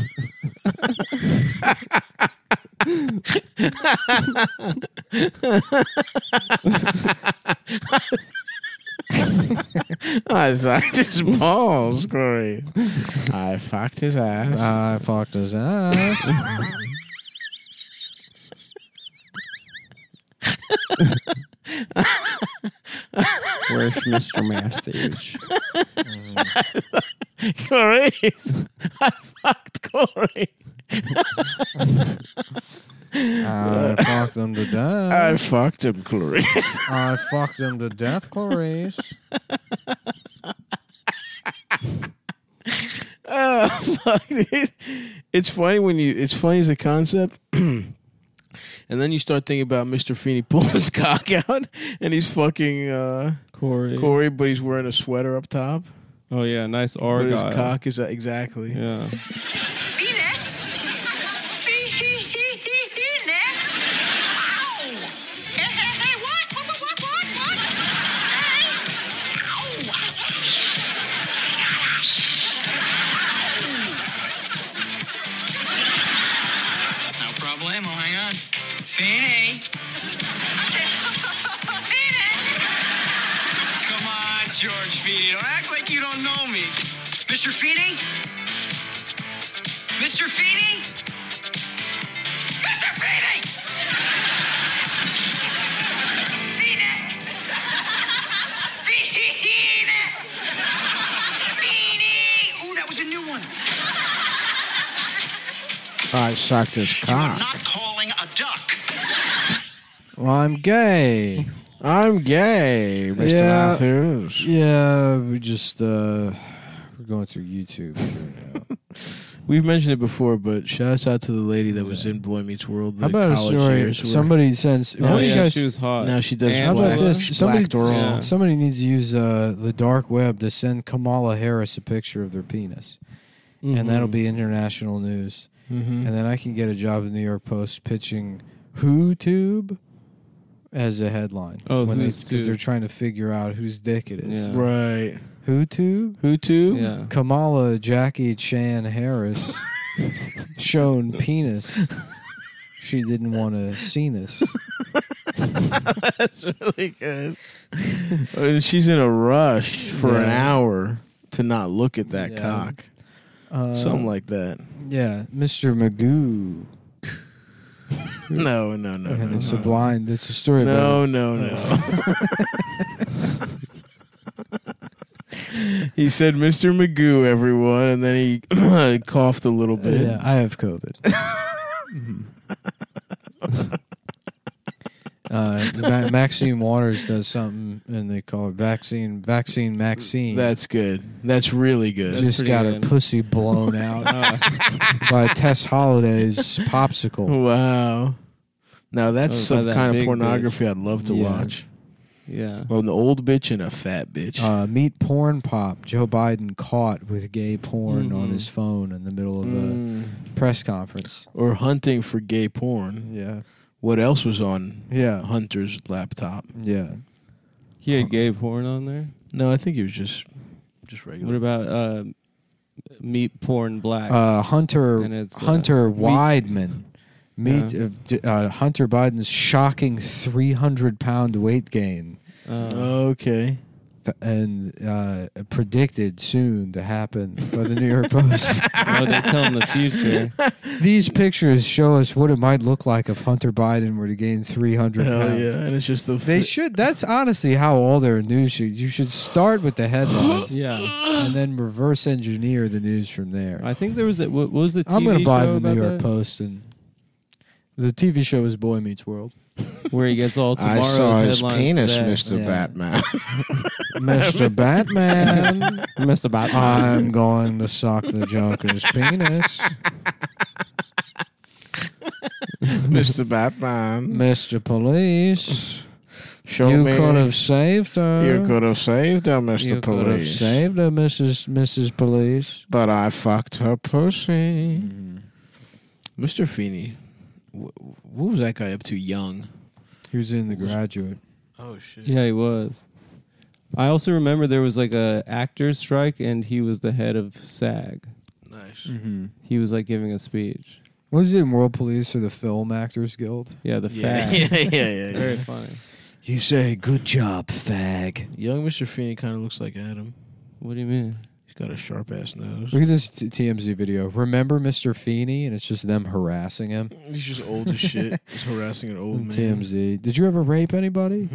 I sucked his balls, Clarice. I fucked his ass. I fucked his ass. Where's Mister Masters? Clarice. I fucked Corey. I fucked him to I death. fucked him, Clarice. I fucked him to death, Clarice. Oh, fuck, dude. It's funny when you. It's funny as a concept, and then you start thinking about Mister Feeney pulling his cock out, and he's fucking uh, Corey. Corey, but he's wearing a sweater up top. Oh, yeah. Nice But Argyle. his cock is uh, exactly. Yeah. No problemo, hang on. Feeney. Come on, George Feeney. Don't act like you don't know me. Mister Feeney? Mister Feeney? Mister Feeney! Feeney! Feeney! Feeney! Ooh, that was a new one. I sucked his You are cock. not calling a duck. Well, I'm gay. I'm gay, Mister Yeah. Matthews. Yeah, we just uh we're going through YouTube here now. We've mentioned it before, but shouts out to the lady that was in Boy Meets World. How the about a college story? years where- Somebody sends. Oh, why don't you yeah. guys- She was hot. Now she does How black, about this? black Somebody, door. Yeah. somebody needs to use uh, the dark web to send Kamala Harris a picture of their penis, and that'll be international news. Mm-hmm. And then I can get a job at the New York Post pitching WhoTube as a headline. Oh, when they, who's because they're tube? trying to figure out whose dick it is. Yeah. Right. WhoTube? Who too? Yeah. Kamala Jackie Chan Harris shown penis. She didn't want to see this. That's really good. Uh, She's in a rush for an Yeah. hour to not look at that Yeah. cock. Uh, Something like that. Yeah, Mister Magoo. No, no, no, And no. it's a blind. It's a story. No, about no, no. He said Mister Magoo, everyone, and then he coughed a little bit. Yeah, I have COVID. uh, Ma- Maxine Waters does something, and they call it vaccine. Vaccine Maxine. That's good. That's really good. Just pretty got good. her pussy blown out by Tess Holliday's popsicle. Wow. Now that's Oh, by some that kind of big pornography I'd love to Yeah. watch. Yeah. Well, an old bitch and a fat bitch. Uh, meet porn pop. Joe Biden caught with gay porn on Mhm. his phone in the middle of Mm. a press conference. Or hunting for gay porn. Yeah. What else was on Yeah. Hunter's laptop? Yeah. He had gay porn on there. No, I think he was just just regular. What about uh, meat porn black? Uh, Hunter And it's, uh, Hunter meat- Weidman. Meet Yeah. uh, d- uh, Hunter Biden's shocking three hundred pound weight gain, Uh, Okay. th- and uh, predicted soon to happen by the New York Post. oh, they tell him the future. These pictures show us what it might look like if Hunter Biden were to gain three hundred Hell pounds. yeah. And it's just the They fi- should. That's honestly how all their news should. You should start with the headlines, Yeah. and then reverse engineer the news from there. I think there was a, what, what was the T V I'm going to buy show the New about York that? Post, and the T V show is Boy Meets World. Where he gets all I tomorrow's saw his headlines penis, today. Mister Yeah. Batman. Mister Batman, Mister Batman. I'm going to suck the Joker's penis. Mister Batman. Mister Police, Show you me. could have saved her. You could have saved her, Mister You could have Police. saved her, Missus Missus Police. But I fucked her pussy. Mm-hmm. Mister Feeney. wh- What was that guy up to young? He was in The Graduate. Oh, shit. Yeah, he was. I also remember there was like a actors strike, and he was the head of SAG. Nice. Mm-hmm. He was like giving a speech. Was he in World Police or the Film Actors Guild? Yeah, the Yeah, fag. yeah, yeah, yeah, yeah. Very funny. You say, good job, fag. Young Mister Feeney kind of looks like Adam. What do you mean? He's got a sharp ass nose. Look at this t- T M Z video. Remember Mister Feeney? And it's just them harassing him. He's just old as shit. He's harassing an old man. T M Z. Did you ever rape anybody?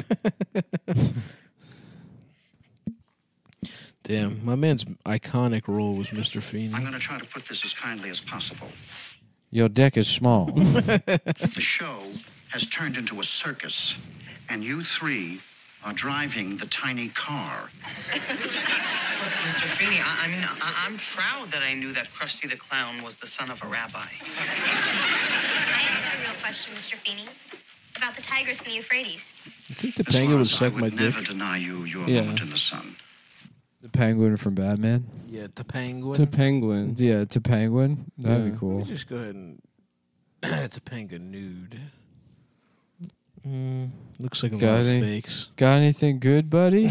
Damn, my man's iconic role was Mister Feeney. I'm going to try to put this as kindly as possible. Your dick is small. The show has turned into a circus, and you three are driving the tiny car. Mister Feeney, I, I mean, I, I'm proud that I knew that Krusty the Clown was the son of a rabbi. Can I answer a real question, Mister Feeney? About the Tigris and the Euphrates. I think the As penguin far would as I suck would my dick. never deny you your Yeah. moment in the sun. The penguin from Batman? Yeah, the penguin. To penguin. Yeah, to penguin. That'd Yeah. be cool. Let me just go ahead and it's a penguin nude. Mm, looks like a Got lot of any- fakes. Got anything good, buddy?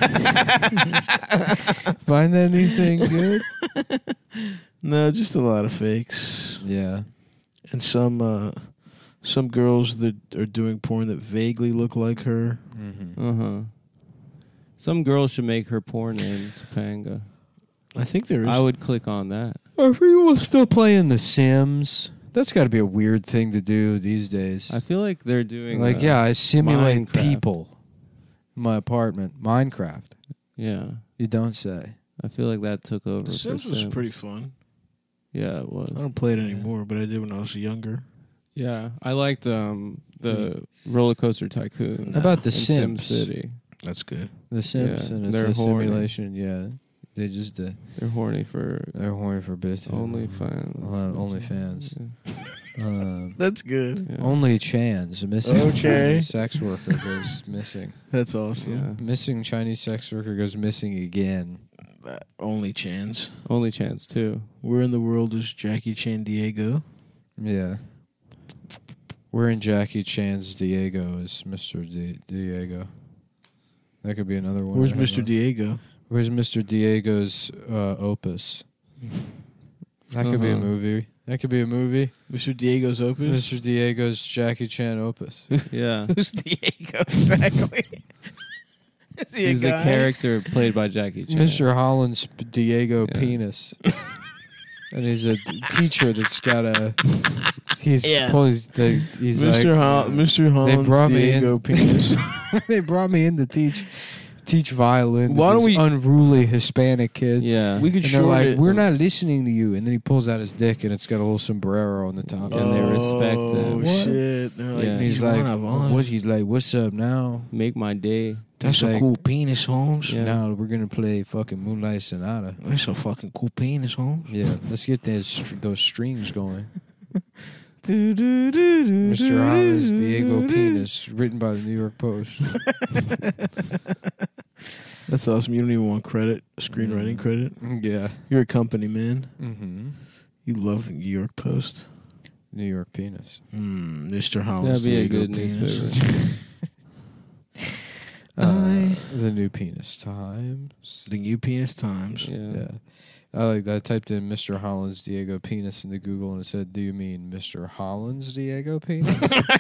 Find anything good? No, just a lot of fakes. Yeah. And some uh, some girls that are doing porn that vaguely look like her. Mm-hmm. Uh huh. Some girl should make her porn in Topanga. I think there is. I would click on that. Are people still playing The Sims? That's got to be a weird thing to do these days. I feel like they're doing Like, uh, yeah, I simulate Minecraft. people in my apartment. Minecraft. Yeah, You don't say. I feel like that took over. The for Sims was Sims. pretty fun. Yeah, it was. I don't play it anymore, but I did when I was younger. Yeah, I liked um, the Roller Coaster Tycoon. How about The in Sim Sims? City. That's good. The Sims, Yeah, and it's they're a horny. simulation. Yeah, they just uh, They're horny for they're horny for bits. only fans. Uh, OnlyFans. Um, That's good. Yeah. Only Chan's a missing Okay. Chinese sex worker goes missing. That's awesome. Yeah. Missing Chinese sex worker goes missing again. Uh, only chance. Only chance too. Where in the world is Jackie Chan Diego? Yeah. We're in Jackie Chan's Diego is Mister Di- Diego. That could be another one. Where's I don't Mister know. Diego? Where's Mister Diego's uh, opus? That could be a Uh-huh. movie. That could be a movie. Mister Diego's opus? Mister Diego's Jackie Chan opus. Yeah, Who's Diego exactly? Is he a he's the guy? character played by Jackie Chan. Mister Holland's Diego Yeah. penis. and he's a teacher that's got a. He's Yeah. pulls the, he's Mister like Hol- Mister Holland's They brought me Diego in. penis. They brought me in to teach teach violin. to Why don't these we- unruly Hispanic kids? Yeah. We could and they're short like, it. we're not listening to you. And then he pulls out his dick, and it's got a little sombrero on the top. And they respect Oh him. shit! They're like, Yeah. And he's "You like, wanna violin?" what? He's like, what's up now? Make my day. That's He's a like, cool penis, Holmes. Yeah. Now we're gonna play fucking Moonlight Sonata. That's a fucking cool penis, Holmes. Yeah, let's get those str- those strings going. Mister Mister Holland's Diego Penis, written by the New York Post. That's awesome. You don't even want credit, screenwriting credit. Yeah. You're a company man. Mm-hmm. You love the New York Post. New York Penis. Mm, Mister Holland's That'd be a Diego good penis. newspaper. Uh, the New Penis Times. The New Penis Times. Yeah. Yeah. I like that. I typed in Mister Holland's Diego Penis into Google and it said, do you mean Mister Holland's Diego Penis?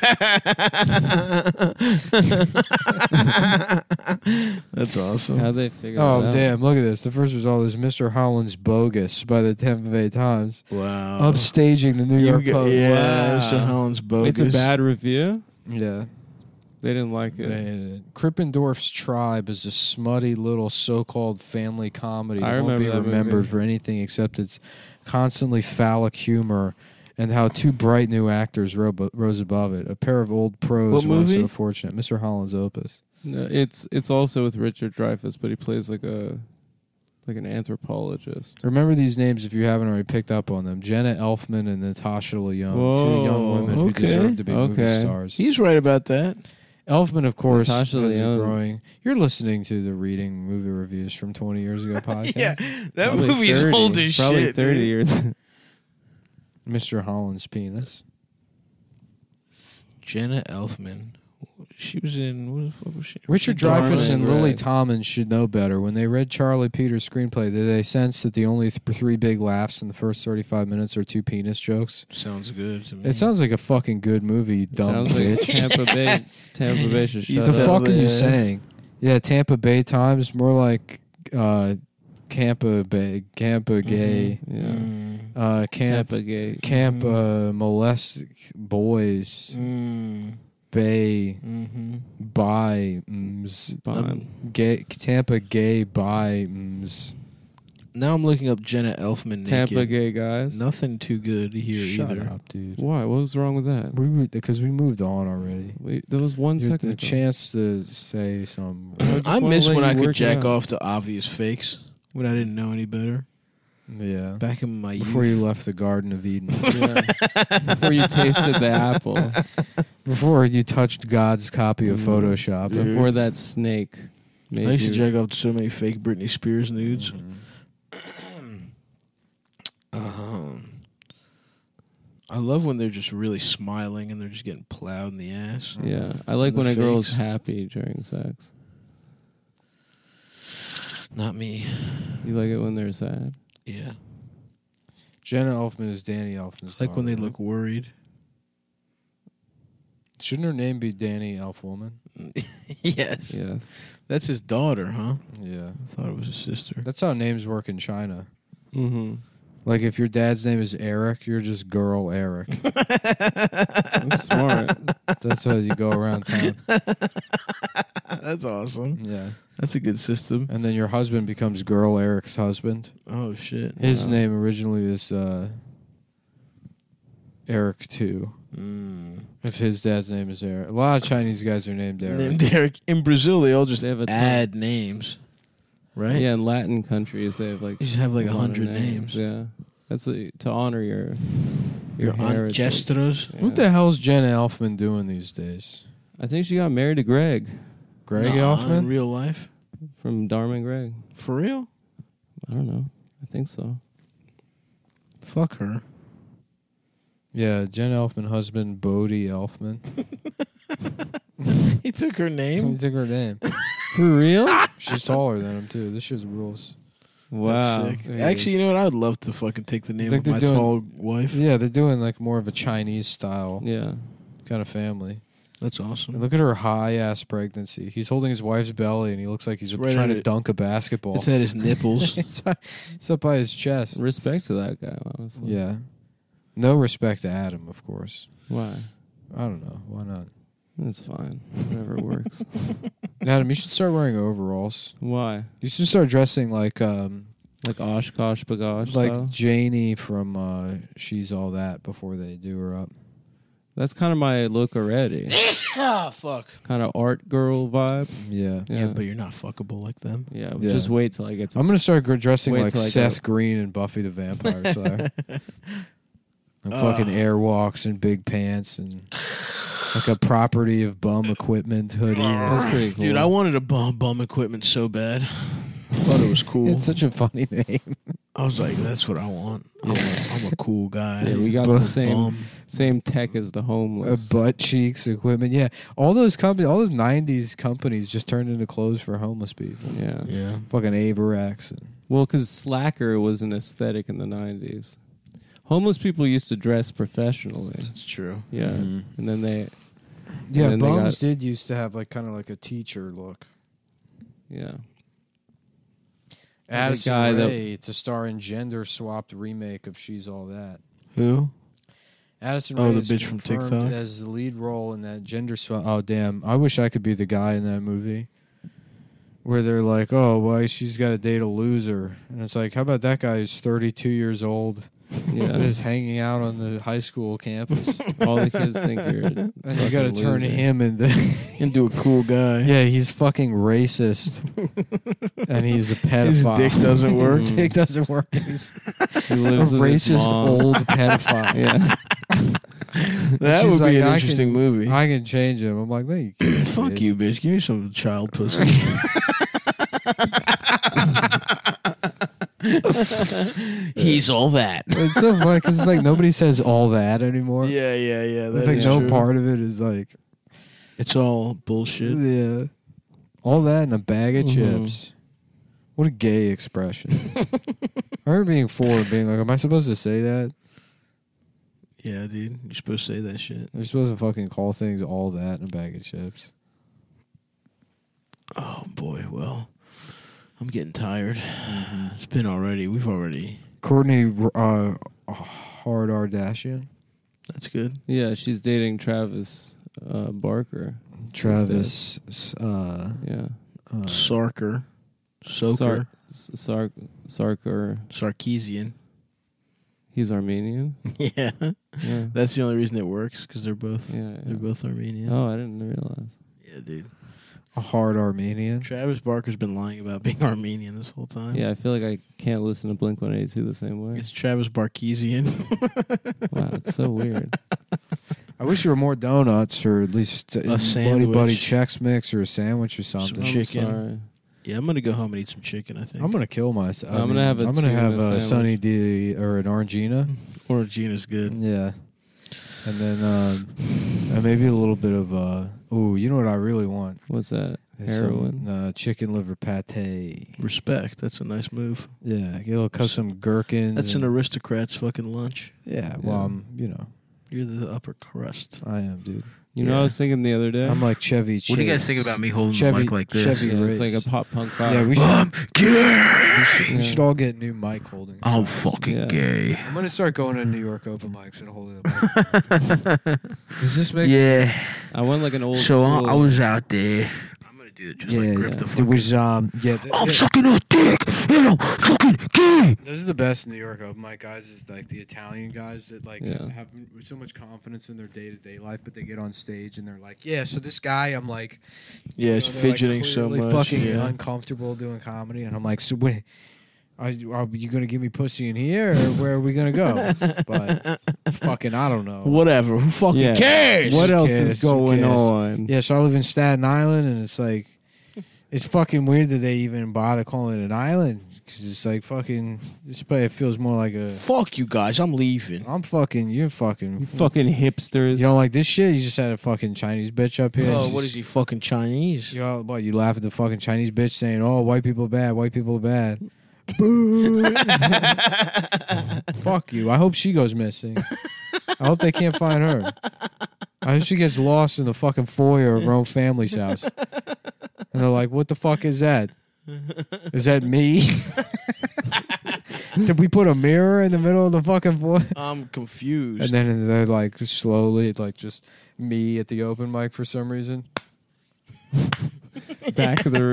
That's awesome. How'd they figure Oh, it out? damn. Look at this. The first result is Mister Holland's Bogus by the Tampa Bay Times. Wow. Upstaging the New You York got- Post. Yeah, Wow. Mister Holland's bogus. It's a bad review. Yeah. They didn't like it. Man, Krippendorf's Tribe is a smutty little so-called family comedy that I won't be remember that remembered movie. for anything except its constantly phallic humor and how two bright new actors ro- rose above it. A pair of old pros What weren't movie? so fortunate. Mister Holland's Opus. No, it's it's also with Richard Dreyfuss, but he plays like a like an anthropologist. Remember these names if you haven't already picked up on them. Jenna Elfman and Natasha Lyonne, two young Whoa, women who okay, deserve to be movie okay. stars. He's right about that. Elfman, of course, Natasha has a Lyonne. growing. You're listening to the Reading Movie Reviews from twenty years ago podcast. Yeah, that Probably movie's thirty, old as Probably shit. thirty dude. years. Mister Holland's Penis. Jenna Elfman. She was in. What the fuck was she? Richard She Darling Dreyfuss and Darling, Lily right. Tomlin should know better. When they read Charlie Peters' screenplay, did they sense that the only th- three big laughs in the first thirty-five minutes are two penis jokes? Sounds good to me. It sounds like a fucking good movie, you dumb Sounds like bitch. Tampa Bay. Tampa Bay should You shut the up. fuck are you ass. saying? Yeah, Tampa Bay Times, more like uh, Campa Bay, Campa Gay, Yeah. Mm. uh, Camp, Tampa Gay. Camp uh, Molest Boys, Mm. Bay, Mm-hmm. by mm, Bond. gay Tampa Gay by mm, Now I'm looking up Jenna Elfman. Tampa naked. Gay guys. Nothing too good here Shut either. up, dude. Why? What was wrong with that? We because we moved on already. Wait, there was one You had second the ago. chance to say some. just I wanna miss let when you I could work it jack out. off to obvious fakes when I didn't know any better. Yeah. Back in my Before youth. you left the Garden of Eden. Yeah. Before you tasted the apple. Before you touched God's copy of Photoshop. Dude. Before that snake. Made I used to you- jack off to so many fake Britney Spears nudes. Mm-hmm. um, I love when they're just really smiling and they're just getting plowed in the ass. Yeah, I like The when a girl's fakes. happy during sex. Not me. You like it when they're sad. Yeah. Jenna Elfman is Danny Elfman's It's like when they daughter, look worried. right? Shouldn't her name be Danny Elfwoman? Yes. Yes. That's his daughter, huh? Yeah. I thought it was his sister. That's how names work in China. Mm-hmm. Like if your dad's name is Eric, you're just girl Eric. That's smart. That's how you go around town. That's awesome. Yeah. That's a good system. And then your husband becomes girl Eric's husband. Oh, shit. His Wow. name originally is uh, Eric too. Mm. If his dad's name is Eric. A lot of Chinese guys are named Eric. Named Eric. In Brazil, they all just They have a ton. add names. Right? Yeah, in Latin countries they have like You just have like a lot of hundred names. Yeah, that's a, to honor your Your your, heritage. ancestors. Yeah. What the hell's Jenna Elfman doing these days? I think she got married to Greg Greg Nah, Elfman? in real life? from Dharma and Greg. For real? I don't know. I think so. Fuck her. Yeah, Jenna Elfman husband Bodie Elfman. He took her He name. took her name. For real? She's taller than him too. This shit's rules. Wow. That's sick. It Actually, is. you know what? I would love to fucking take the name think of my they're doing- tall wife. Yeah, they're doing like more of a Chinese style Yeah. kind of family. That's awesome. And look at her high ass pregnancy. He's holding his wife's belly, and he looks like he's It's right trying at to it. dunk a basketball. It's at his nipples. it's, it's up by his chest. Respect to that guy, honestly. Yeah. No respect to Adam, of course. Why? I don't know. Why not? It's fine. Whatever works. Adam, you should start wearing overalls. Why? You should start dressing like um like Oshkosh Bagosh like style? Janie from uh, She's All That before they do her up. That's kind of my look already. Ah, fuck. Kind of art girl vibe. Yeah. Yeah, but you're not fuckable like them. Yeah, Yeah. just wait till I get to I'm gonna start gr- dressing Wait like till I Seth go- Green and Buffy the Vampire Slayer. And Uh. fucking airwalks and big pants and like a property of bum equipment hoodie. That's pretty cool. Dude, I wanted a bum, bum equipment so bad. I thought it was cool. It's such a funny name. I was like, that's what I want. I'm, a, I'm a cool guy. Yeah, we got Bu- the same bum. same tech as the Uh, homeless. butt cheeks equipment. Yeah, all those companies, all those nineties companies just turned into clothes for homeless people. yeah. Yeah. Fucking Averax. And, Well, because slacker was an aesthetic in the nineties. Homeless people used to dress professionally. That's true. Yeah, Mhm. and then they. yeah, then they bums got- did used to have like kind of like a teacher look. Yeah. Addison guy that- Rae to star in gender-swapped remake of She's All That. Who? Addison Oh, Rae the is bitch from confirmed TikTok? as the lead role in that gender swap. Oh, damn! I wish I could be the guy in that movie where they're like, "Oh, why she's got to date a loser," and it's like, "How about that guy who's thirty-two years old, Yeah. and is hanging out on the high school campus, All the kids think you're. a and you got to fucking turn loser. him into." Into a cool guy. Yeah, he's fucking racist, and he's a pedophile. His dick doesn't work. His dick doesn't work. He's He a lives with his racist mom. old pedophile. Yeah. That She's would be like, an "I interesting can- movie. I can change him. I'm like, no, you can't. Fuck bitch." you, bitch. Give me some child pussy. He's all that. It's so funny because it's like nobody says all that anymore. Yeah, yeah, yeah. It's That like is no true. part of it is like, It's all bullshit. yeah, all that in a bag of Mhm. chips. What a gay expression. I remember being four and being like, am I supposed to say that? Yeah, dude. You're supposed to say that shit. You're supposed to fucking call things all that in a bag of chips. Oh, boy. Well, I'm getting tired. It's been already. We've already. Courtney uh, Hard Ardashian. That's good. Yeah, she's dating Travis uh, Barker. Travis. Uh, Yeah. uh, Sarker. Soaker. Sark, Sarker. Sarkeesian. He's Armenian. Yeah. Yeah. That's the only reason it works, because they're both Yeah, yeah. they're both Armenian. Oh, I didn't realize. Yeah, dude. a hard Armenian. Travis Barker's been lying about being Armenian this whole time. Yeah, I feel like I can't listen to Blink one eighty-two the same way. It's Travis Barkeesian. Wow, it's so weird. I wish there were more donuts, or at least a Buddy sandwich. Buddy Chex Mix, or a sandwich or something. Some I'm chicken. sorry. Yeah, I'm gonna go home and eat some chicken. I think. I'm gonna kill myself. I'm gonna have a I'm gonna tuna have a sandwich. Sunny D or an Orangina. Orangina's good. Yeah, and then um, and maybe a little bit of uh. Oh, you know what I really want? What's that? Is Heroin? Some, uh, chicken liver pate. Respect. That's a nice move. Yeah, get a little cut some gherkins. That's an and- aristocrat's fucking lunch. Yeah, well, Yeah. I'm, you know, You're the upper crust. I am, dude. You know, I was thinking the other day. I'm like Chevy Chase. What do you guys think about me holding the Chevy, mic like this? Chevy yeah, it's Race. like a pop punk vibe. Yeah, we should, I'm gay. we should, we Yeah. should all get new mic holdings. I'm fucking Yeah. gay. I'm gonna start going to New York open mics and holding the mic. Does this make? Yeah. I want like an old. So I, school, I was out there. I'm gonna do it just Yeah, like grip yeah. the There fucking. was um, yeah. th- I'm th- sucking a dick and I'm fucking gay. Those are the best New York open mic guys. Is like the Italian guys that like Yeah. have so much confidence in their day to day life, but they get on stage and they're like, yeah. So this guy, I'm like, Yeah, you it's know, they're, like, fidgeting so clearly much. fucking Yeah. uncomfortable doing comedy, and I'm like, so wait, are, are you gonna give me pussy in here, or where are we gonna go? But fucking, I don't know. Whatever. Who fucking Yeah. cares? What Who else cares? is Who going cares? on? Yeah, so I live in Staten Island, and it's like, it's fucking weird that they even bother calling it an island, because it's like fucking, this place feels more like a, Fuck you guys. I'm leaving. I'm fucking, you're fucking, You fucking hipsters. you don't like this shit? You just had a fucking Chinese bitch up here. Oh, She's- what is he? Fucking Chinese? You all, what, you laugh at the fucking Chinese bitch saying, oh, white people are bad, white people are bad. Boo. Fuck you. I hope she goes missing. I hope they can't find her. I hope she gets lost in the fucking foyer of her own family's house. And they're like, what the fuck is that? Is that me? Did we put a mirror in the middle of the fucking foyer? I'm confused. And then they're like, slowly, like just me at the open mic for some reason. Back of the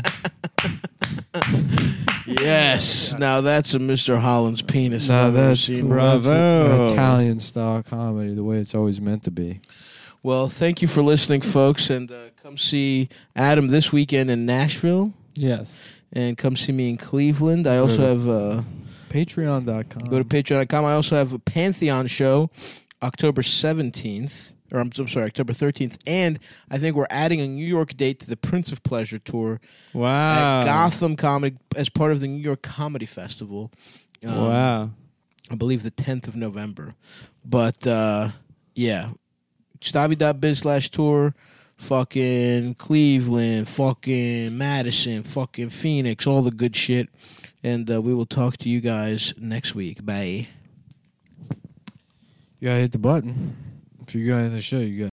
room. Yes. Now that's a Mister Holland's penis. No, I've ever that's, seen. that's Bravo. Italian style comedy, the way it's always meant to be. Well, thank you for listening, folks, and uh, come see Adam this weekend in Nashville. Yes. And come see me in Cleveland. I also have... Uh, Patreon dot com. Go to patreon dot com. I also have a Pantheon show October seventeenth. Or I'm, I'm sorry, October thirteenth. And I think we're adding a New York date to the Prince of Pleasure tour. Wow. At Gotham Comedy as part of the New York Comedy Festival. Um, wow. I believe the tenth of November. But, uh, yeah. Stavi.biz slash tour. Fucking Cleveland. Fucking Madison. Fucking Phoenix. All the good shit. And uh, we will talk to you guys next week. Bye. You gotta hit the button. If you got in the show, you got.